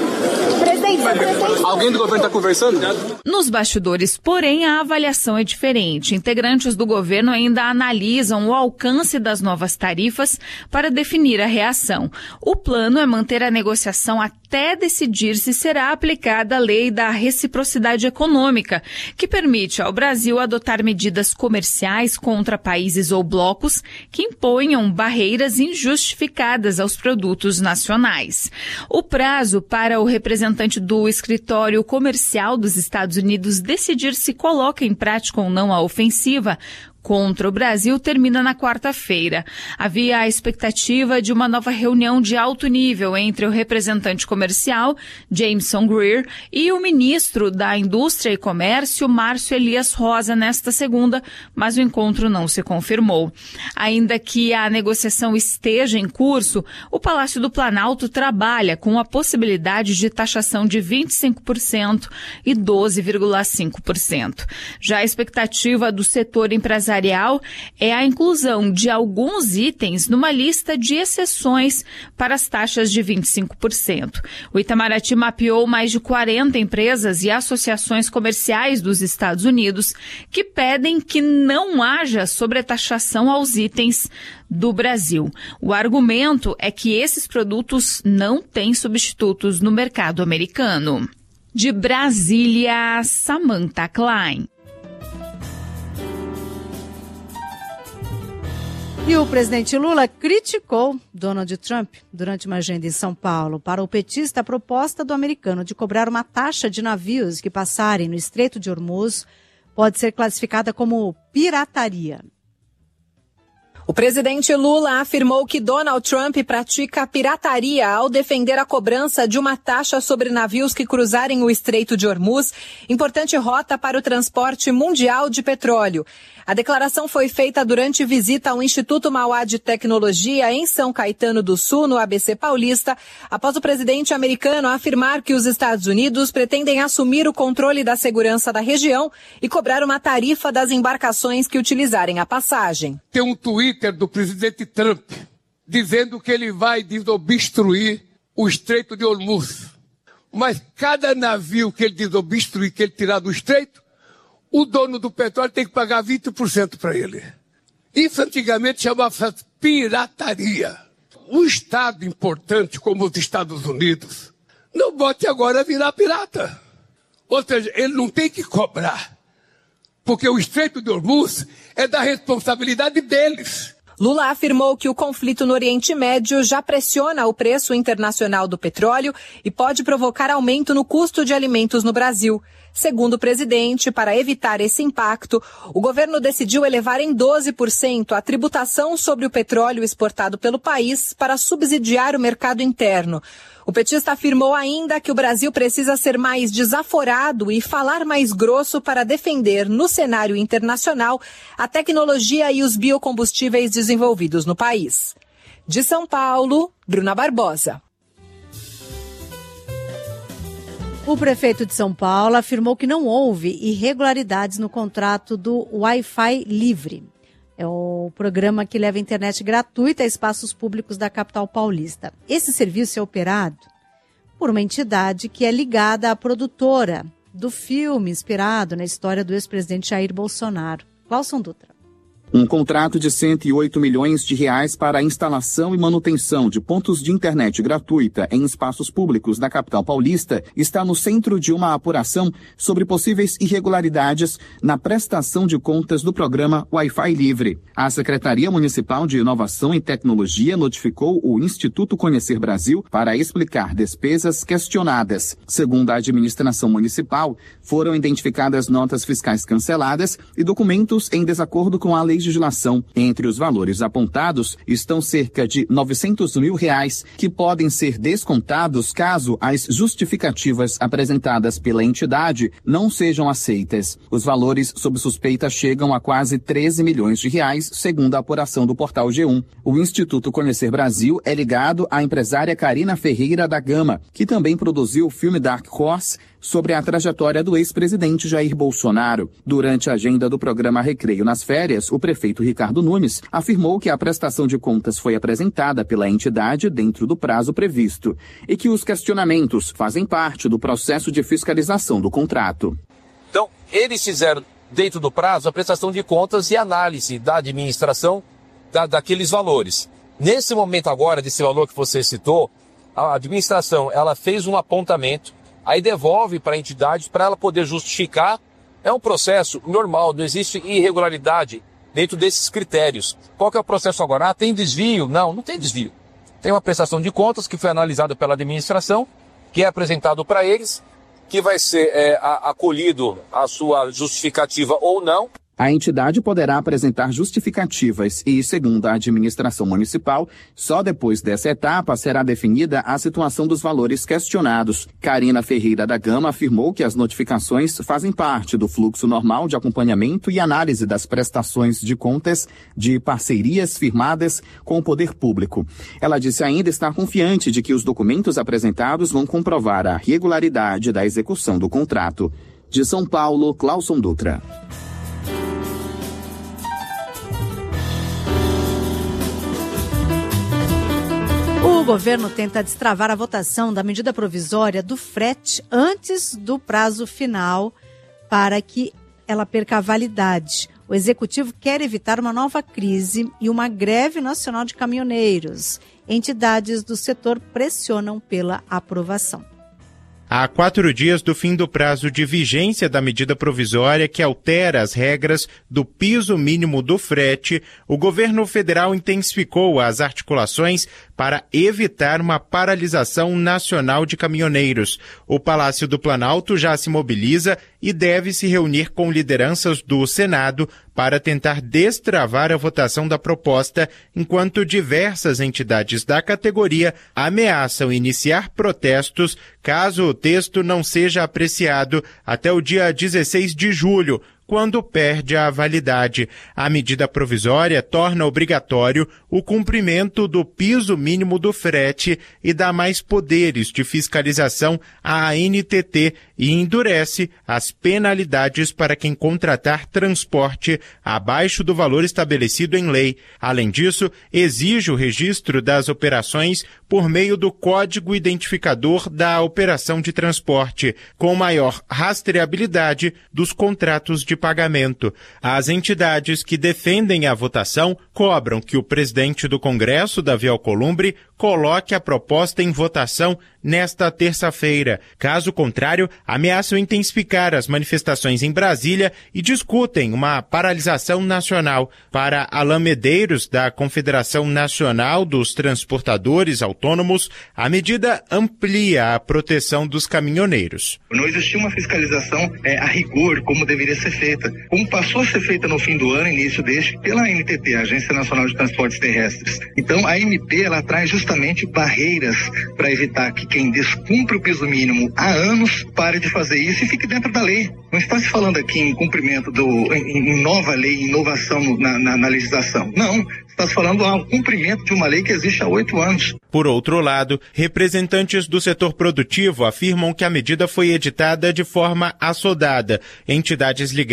Alguém do governo está conversando? Nos bastidores, porém, a avaliação é diferente. Integrantes do governo ainda analisam o alcance das novas tarifas para definir a reação. O plano é manter a negociação até decidir se será aplicada a lei da reciprocidade econômica, que permite ao Brasil adotar medidas comerciais contra países ou blocos que imponham barreiras injustificadas aos produtos nacionais. O prazo para o representante do escritório comercial dos Estados Unidos decidir se coloca em prática ou não a ofensiva contra o Brasil termina na quarta-feira. Havia a expectativa de uma nova reunião de alto nível entre o representante comercial, Jameson Greer, e o ministro da Indústria e Comércio, Márcio Elias Rosa, nesta segunda, mas o encontro não se confirmou. Ainda que a negociação esteja em curso, o Palácio do Planalto trabalha com a possibilidade de taxação de vinte e cinco por cento e doze vírgula cinco por cento. Já a expectativa do setor empresarial é a inclusão de alguns itens numa lista de exceções para as taxas de vinte e cinco por cento. O Itamaraty mapeou mais de quarenta empresas e associações comerciais dos Estados Unidos que pedem que não haja sobretaxação aos itens do Brasil. O argumento é que esses produtos não têm substitutos no mercado americano. De Brasília, Samantha Klein. E o presidente Lula criticou Donald Trump durante uma agenda em São Paulo. Para o petista, a proposta do americano de cobrar uma taxa de navios que passarem no Estreito de Hormuz pode ser classificada como pirataria. O presidente Lula afirmou que Donald Trump pratica pirataria ao defender a cobrança de uma taxa sobre navios que cruzarem o Estreito de Hormuz, importante rota para o transporte mundial de petróleo. A declaração foi feita durante visita ao Instituto Mauá de Tecnologia em São Caetano do Sul, no A B C Paulista, após o presidente americano afirmar que os Estados Unidos pretendem assumir o controle da segurança da região e cobrar uma tarifa das embarcações que utilizarem a passagem. Tem um Twitter do presidente Trump dizendo que ele vai desobstruir o Estreito de Hormuz. Mas cada navio que ele desobstruir, que ele tirar do Estreito, o dono do petróleo tem que pagar vinte por cento para ele. Isso antigamente chamava pirataria. Um Estado importante como os Estados Unidos não bote agora a virar pirata. Ou seja, ele não tem que cobrar, porque o Estreito de Hormuz é da responsabilidade deles. Lula afirmou que o conflito no Oriente Médio já pressiona o preço internacional do petróleo e pode provocar aumento no custo de alimentos no Brasil. Segundo o presidente, para evitar esse impacto, o governo decidiu elevar em doze por cento a tributação sobre o petróleo exportado pelo país para subsidiar o mercado interno. O petista afirmou ainda que o Brasil precisa ser mais desaforado e falar mais grosso para defender, no cenário internacional, a tecnologia e os biocombustíveis desenvolvidos no país. De São Paulo, Bruna Barbosa. O prefeito de São Paulo afirmou que não houve irregularidades no contrato do Wi-Fi Livre. É o programa que leva a internet gratuita a espaços públicos da capital paulista. Esse serviço é operado por uma entidade que é ligada à produtora do filme inspirado na história do ex-presidente Jair Bolsonaro, Cláudio Dutra. Um contrato de cento e oito milhões de reais para a instalação e manutenção de pontos de internet gratuita em espaços públicos da capital paulista está no centro de uma apuração sobre possíveis irregularidades na prestação de contas do programa Wi-Fi Livre. A Secretaria Municipal de Inovação e Tecnologia notificou o Instituto Conhecer Brasil para explicar despesas questionadas. Segundo a administração municipal, foram identificadas notas fiscais canceladas e documentos em desacordo com a legislação. Entre os valores apontados estão cerca de novecentos mil reais, que podem ser descontados caso as justificativas apresentadas pela entidade não sejam aceitas. Os valores sob suspeita chegam a quase treze milhões de reais, segundo a apuração do portal G um. O Instituto Conhecer Brasil é ligado à empresária Carina Ferreira da Gama, que também produziu o filme Dark Horse sobre a trajetória do ex-presidente Jair Bolsonaro. Durante a agenda do programa Recreio nas Férias, o prefeito Ricardo Nunes afirmou que a prestação de contas foi apresentada pela entidade dentro do prazo previsto e que os questionamentos fazem parte do processo de fiscalização do contrato. Então, eles fizeram, dentro do prazo, a prestação de contas e análise da administração da, daqueles valores. Nesse momento agora, desse valor que você citou, a administração ela fez um apontamento, aí devolve para a entidade para ela poder justificar. É um processo normal, não existe irregularidade dentro desses critérios. Qual que é o processo agora? Ah, tem desvio? Não, não tem desvio. Tem uma prestação de contas que foi analisada pela administração, que é apresentado para eles, que vai ser é, acolhido a sua justificativa ou não. A entidade poderá apresentar justificativas e, segundo a administração municipal, só depois dessa etapa será definida a situação dos valores questionados. Carina Ferreira da Gama afirmou que as notificações fazem parte do fluxo normal de acompanhamento e análise das prestações de contas de parcerias firmadas com o poder público. Ela disse ainda estar confiante de que os documentos apresentados vão comprovar a regularidade da execução do contrato. De São Paulo, Clauson Dutra. O governo tenta destravar a votação da medida provisória do frete antes do prazo final para que ela perca a validade. O executivo quer evitar uma nova crise e uma greve nacional de caminhoneiros. Entidades do setor pressionam pela aprovação. Há quatro dias do fim do prazo de vigência da medida provisória que altera as regras do piso mínimo do frete, o governo federal intensificou as articulações para evitar uma paralisação nacional de caminhoneiros. O Palácio do Planalto já se mobiliza e deve se reunir com lideranças do Senado para tentar destravar a votação da proposta, enquanto diversas entidades da categoria ameaçam iniciar protestos caso o texto não seja apreciado até o dia dezesseis de julho, quando perde a validade. A medida provisória torna obrigatório o cumprimento do piso mínimo do frete e dá mais poderes de fiscalização à A N T T e endurece as penalidades para quem contratar transporte abaixo do valor estabelecido em lei. Além disso, exige o registro das operações por meio do código identificador da operação de transporte, com maior rastreabilidade dos contratos de pagamento. As entidades que defendem a votação cobram que o presidente do Congresso, Davi Alcolumbre, coloque a proposta em votação nesta terça-feira. Caso contrário, ameaçam intensificar as manifestações em Brasília e discutem uma paralisação nacional. Para Alain Medeiros, da Confederação Nacional dos Transportadores Autônomos, a medida amplia a proteção dos caminhoneiros. Não existia uma fiscalização é, a rigor, como deveria ser feita. Como passou a ser feita no fim do ano, início deste, pela A N T T, Agência Nacional de Transportes Terrestres. Então, a M P, ela traz justamente barreiras para evitar que quem descumpre o piso mínimo há anos pare de fazer isso e fique dentro da lei. Não está se falando aqui em cumprimento do, em, em nova lei, inovação na, na, na legislação. Não, está se falando ao cumprimento de uma lei que existe há oito anos. Por outro lado, representantes do setor produtivo afirmam que a medida foi editada de forma assodada. Entidades ligadas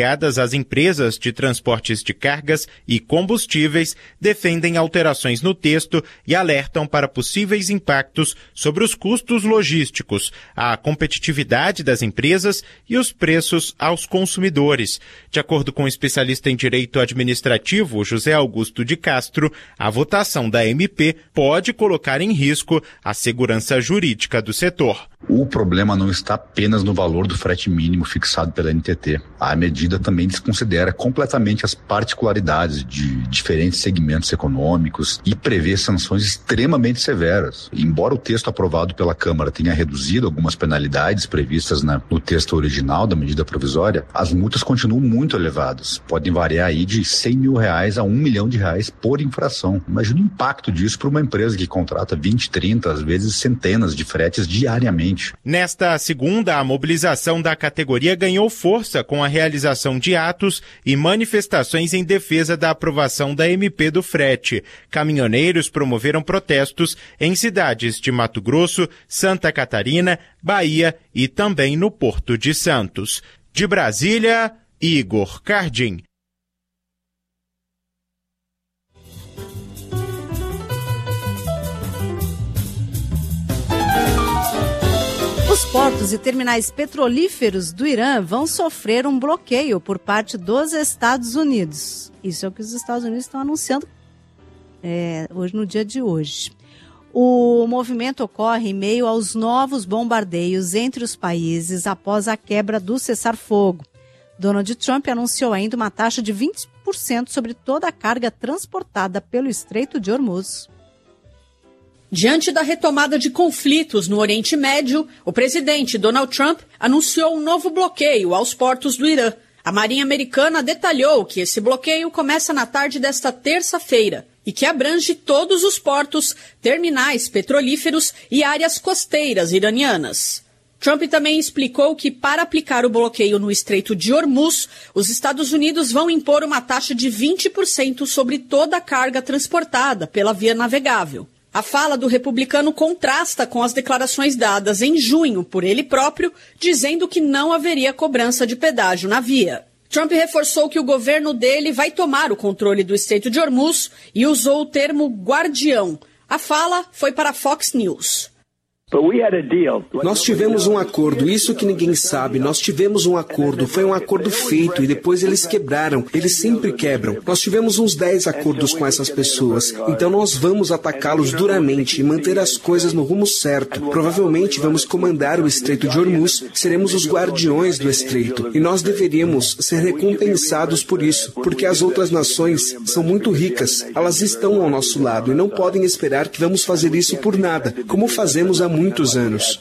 ligadas às empresas de transportes de cargas e combustíveis defendem alterações no texto e alertam para possíveis impactos sobre os custos logísticos, a competitividade das empresas e os preços aos consumidores. De acordo com o especialista em direito administrativo, José Augusto de Castro, a votação da M P pode colocar em risco a segurança jurídica do setor. O problema não está apenas no valor do frete mínimo fixado pela N T T. A medida também desconsidera completamente as particularidades de diferentes segmentos econômicos e prevê sanções extremamente severas. Embora o texto aprovado pela Câmara tenha reduzido algumas penalidades previstas na, no texto original da medida provisória, as multas continuam muito elevadas. Podem variar aí de cem mil reais a um milhão de reais por infração. Imagina o impacto disso para uma empresa que contrata vinte, trinta, às vezes centenas de fretes diariamente. Nesta segunda, a mobilização da categoria ganhou força com a realização de atos e manifestações em defesa da aprovação da M P do frete. Caminhoneiros promoveram protestos em cidades de Mato Grosso, Santa Catarina, Bahia e também no Porto de Santos. De Brasília, Igor Cardim. Os portos e terminais petrolíferos do Irã vão sofrer um bloqueio por parte dos Estados Unidos. Isso é o que os Estados Unidos estão anunciando é, hoje, no dia de hoje. O movimento ocorre em meio aos novos bombardeios entre os países após a quebra do cessar-fogo. Donald Trump anunciou ainda uma taxa de vinte por cento sobre toda a carga transportada pelo Estreito de Hormuz. Diante da retomada de conflitos no Oriente Médio, o presidente Donald Trump anunciou um novo bloqueio aos portos do Irã. A Marinha Americana detalhou que esse bloqueio começa na tarde desta terça-feira e que abrange todos os portos, terminais petrolíferos e áreas costeiras iranianas. Trump também explicou que, para aplicar o bloqueio no Estreito de Hormuz, os Estados Unidos vão impor uma taxa de vinte por cento sobre toda a carga transportada pela via navegável. A fala do republicano contrasta com as declarações dadas em junho por ele próprio, dizendo que não haveria cobrança de pedágio na via. Trump reforçou que o governo dele vai tomar o controle do Estreito de Hormuz e usou o termo guardião. A fala foi para a Fox News. Nós tivemos um acordo, isso que ninguém sabe, nós tivemos um acordo, foi um acordo feito e depois eles quebraram, eles sempre quebram. Nós tivemos uns dez acordos com essas pessoas, então nós vamos atacá-los duramente e manter as coisas no rumo certo. Provavelmente vamos comandar o Estreito de Hormuz, seremos os guardiões do Estreito e nós deveríamos ser recompensados por isso, porque as outras nações são muito ricas, elas estão ao nosso lado e não podem esperar que vamos fazer isso por nada, como fazemos há muito muitos anos.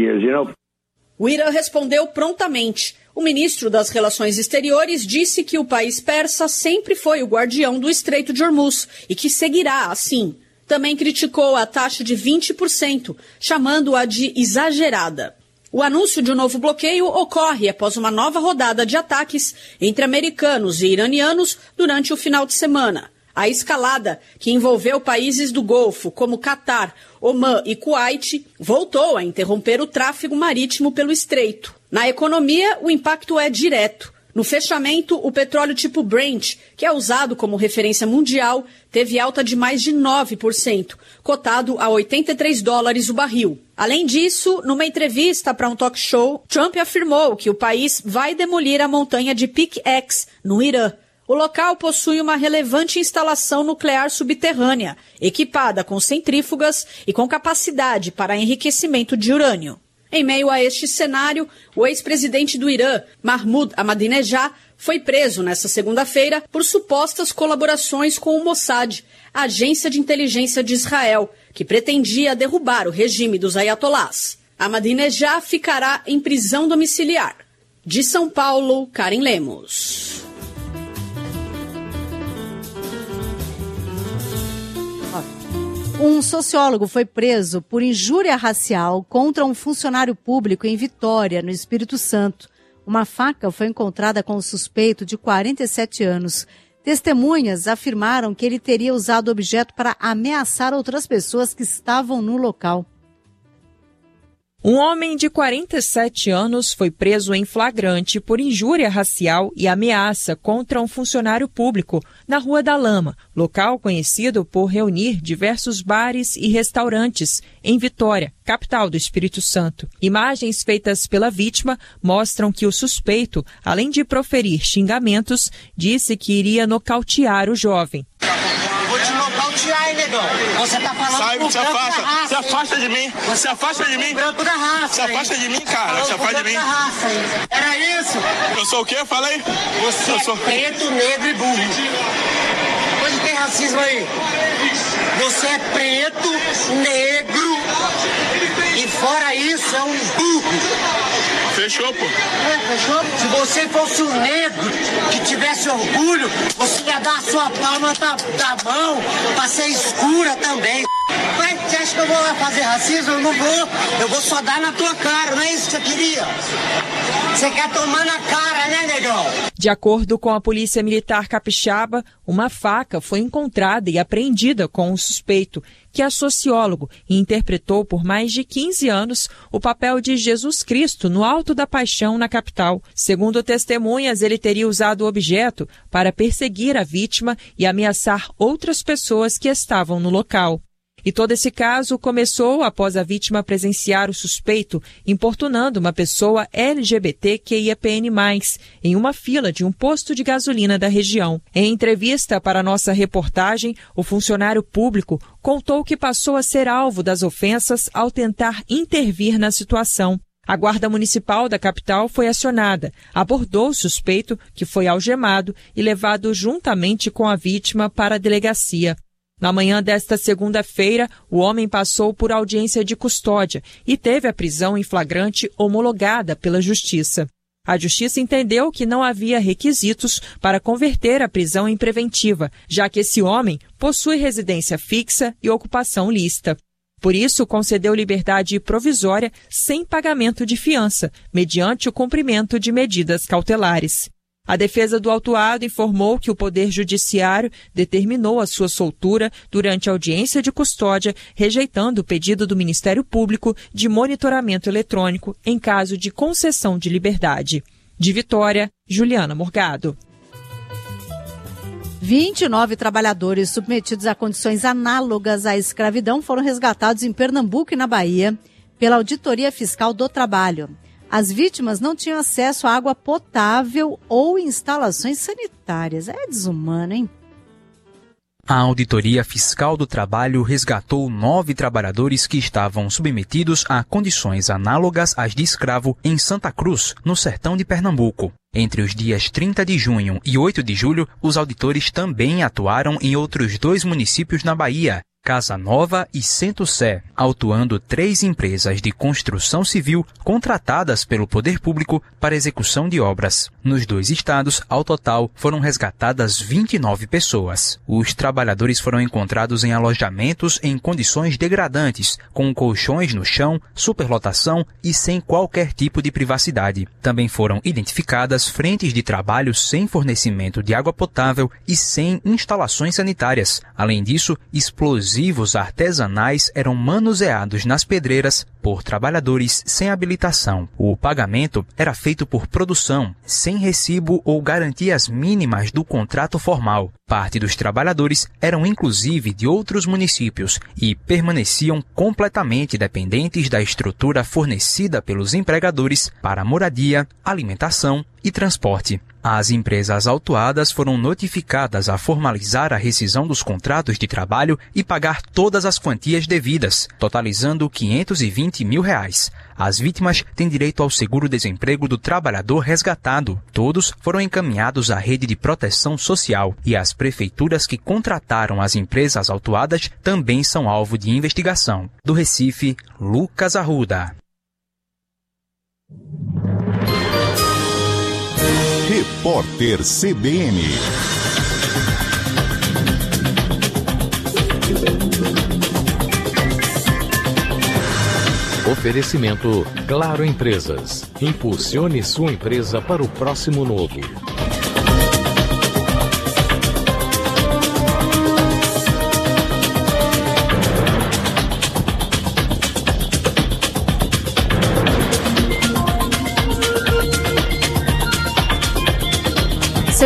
O Irã respondeu prontamente. O ministro das Relações Exteriores disse que o país persa sempre foi o guardião do Estreito de Hormuz e que seguirá assim. Também criticou a taxa de vinte por cento, chamando-a de exagerada. O anúncio de um novo bloqueio ocorre após uma nova rodada de ataques entre americanos e iranianos durante o final de semana. A escalada, que envolveu países do Golfo, como Catar, Omã e Kuwait, voltou a interromper o tráfego marítimo pelo estreito. Na economia, o impacto é direto. No fechamento, o petróleo tipo Brent, que é usado como referência mundial, teve alta de mais de nove por cento, cotado a oitenta e três dólares o barril. Além disso, numa entrevista para um talk show, Trump afirmou que o país vai demolir a montanha de Pickex, no Irã. O local possui uma relevante instalação nuclear subterrânea, equipada com centrífugas e com capacidade para enriquecimento de urânio. Em meio a este cenário, o ex-presidente do Irã, Mahmoud Ahmadinejad, foi preso nesta segunda-feira por supostas colaborações com o Mossad, a agência de inteligência de Israel, que pretendia derrubar o regime dos ayatolás. Ahmadinejad ficará em prisão domiciliar. De São Paulo, Karen Lemos. Um sociólogo foi preso por injúria racial contra um funcionário público em Vitória, no Espírito Santo. Uma faca foi encontrada com o suspeito de quarenta e sete anos. Testemunhas afirmaram que ele teria usado o objeto para ameaçar outras pessoas que estavam no local. Um homem de quarenta e sete anos foi preso em flagrante por injúria racial e ameaça contra um funcionário público na Rua da Lama, local conhecido por reunir diversos bares e restaurantes em Vitória, capital do Espírito Santo. Imagens feitas pela vítima mostram que o suspeito, além de proferir xingamentos, disse que iria nocautear o jovem. Vou te nocautear, hein, negão? Você tá falando Sai, com o se branco afasta, da raça, se afasta de mim, Você se afasta de mim. branco da raça, Se afasta de mim, cara, se afasta de mim. Da raça, hein? Era isso? Eu sou o quê? Fala aí. Você Eu é sou... preto, negro e burro. Onde tem racismo aí? Você é preto, negro e fora isso é um burro. Fechou, pô. É, fechou? Se você fosse um negro que tivesse orgulho, você ia dar a sua palma da, da mão pra ser escura também. Mas você acha que eu vou lá fazer racismo? Eu não vou. Eu vou só dar na tua cara, não é isso que você queria? Você quer tomar na cara, né, negão? De acordo com a Polícia Militar Capixaba, uma faca foi encontrada e apreendida com o suspeito, que é sociólogo e interpretou por mais de quinze anos o papel de Jesus Cristo no Alto da Paixão na capital. Segundo testemunhas, ele teria usado o objeto para perseguir a vítima e ameaçar outras pessoas que estavam no local. E todo esse caso começou após a vítima presenciar o suspeito importunando uma pessoa L G B T Q I A P N mais, em uma fila de um posto de gasolina da região. Em entrevista para nossa reportagem, o funcionário público contou que passou a ser alvo das ofensas ao tentar intervir na situação. A Guarda Municipal da capital foi acionada, abordou o suspeito, que foi algemado e levado juntamente com a vítima para a delegacia. Na manhã desta segunda-feira, o homem passou por audiência de custódia e teve a prisão em flagrante homologada pela Justiça. A Justiça entendeu que não havia requisitos para converter a prisão em preventiva, já que esse homem possui residência fixa e ocupação lícita. Por isso, concedeu liberdade provisória sem pagamento de fiança, mediante o cumprimento de medidas cautelares. A defesa do autuado informou que o Poder Judiciário determinou a sua soltura durante a audiência de custódia, rejeitando o pedido do Ministério Público de monitoramento eletrônico em caso de concessão de liberdade. De Vitória, Juliana Morgado. vinte e nove trabalhadores submetidos a condições análogas à escravidão foram resgatados em Pernambuco e na Bahia pela Auditoria Fiscal do Trabalho. As vítimas não tinham acesso à água potável ou instalações sanitárias. É desumano, hein? A Auditoria Fiscal do Trabalho resgatou nove trabalhadores que estavam submetidos a condições análogas às de escravo em Santa Cruz, no sertão de Pernambuco. Entre os dias trinta de junho e oito de julho, os auditores também atuaram em outros dois municípios na Bahia, Casa Nova e Centro-Sé, autuando três empresas de construção civil contratadas pelo poder público para execução de obras. Nos dois estados, ao total, foram resgatadas vinte e nove pessoas. Os trabalhadores foram encontrados em alojamentos em condições degradantes, com colchões no chão, superlotação e sem qualquer tipo de privacidade. Também foram identificadas frentes de trabalho sem fornecimento de água potável e sem instalações sanitárias. Além disso, explosivos Explosivos artesanais eram manuseados nas pedreiras por trabalhadores sem habilitação. O pagamento era feito por produção, sem recibo ou garantias mínimas do contrato formal. Parte dos trabalhadores eram inclusive de outros municípios e permaneciam completamente dependentes da estrutura fornecida pelos empregadores para moradia, alimentação e transporte. As empresas autuadas foram notificadas a formalizar a rescisão dos contratos de trabalho e pagar todas as quantias devidas, totalizando quinhentos e vinte mil reais. As vítimas têm direito ao seguro-desemprego do trabalhador resgatado. Todos foram encaminhados à rede de proteção social e as prefeituras que contrataram as empresas autuadas também são alvo de investigação. Do Recife, Lucas Arruda. Repórter C B N. Oferecimento Claro Empresas. Impulsione sua empresa para o próximo novo.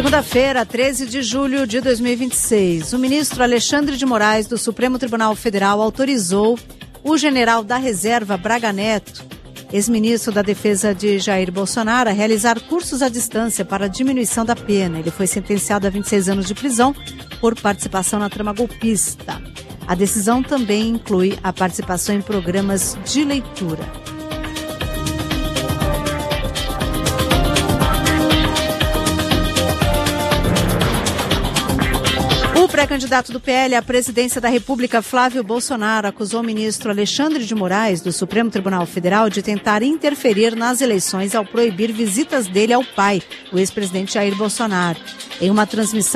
Segunda-feira, treze de julho de dois mil e vinte e seis, o ministro Alexandre de Moraes do Supremo Tribunal Federal autorizou o general da reserva Braga Neto, ex-ministro da Defesa de Jair Bolsonaro, a realizar cursos à distância para diminuição da pena. Ele foi sentenciado a vinte e seis anos de prisão por participação na trama golpista. A decisão também inclui a participação em programas de leitura. O pré-candidato do P L à presidência da República, Flávio Bolsonaro, acusou o ministro Alexandre de Moraes, do Supremo Tribunal Federal, de tentar interferir nas eleições ao proibir visitas dele ao pai, o ex-presidente Jair Bolsonaro. Em uma transmissão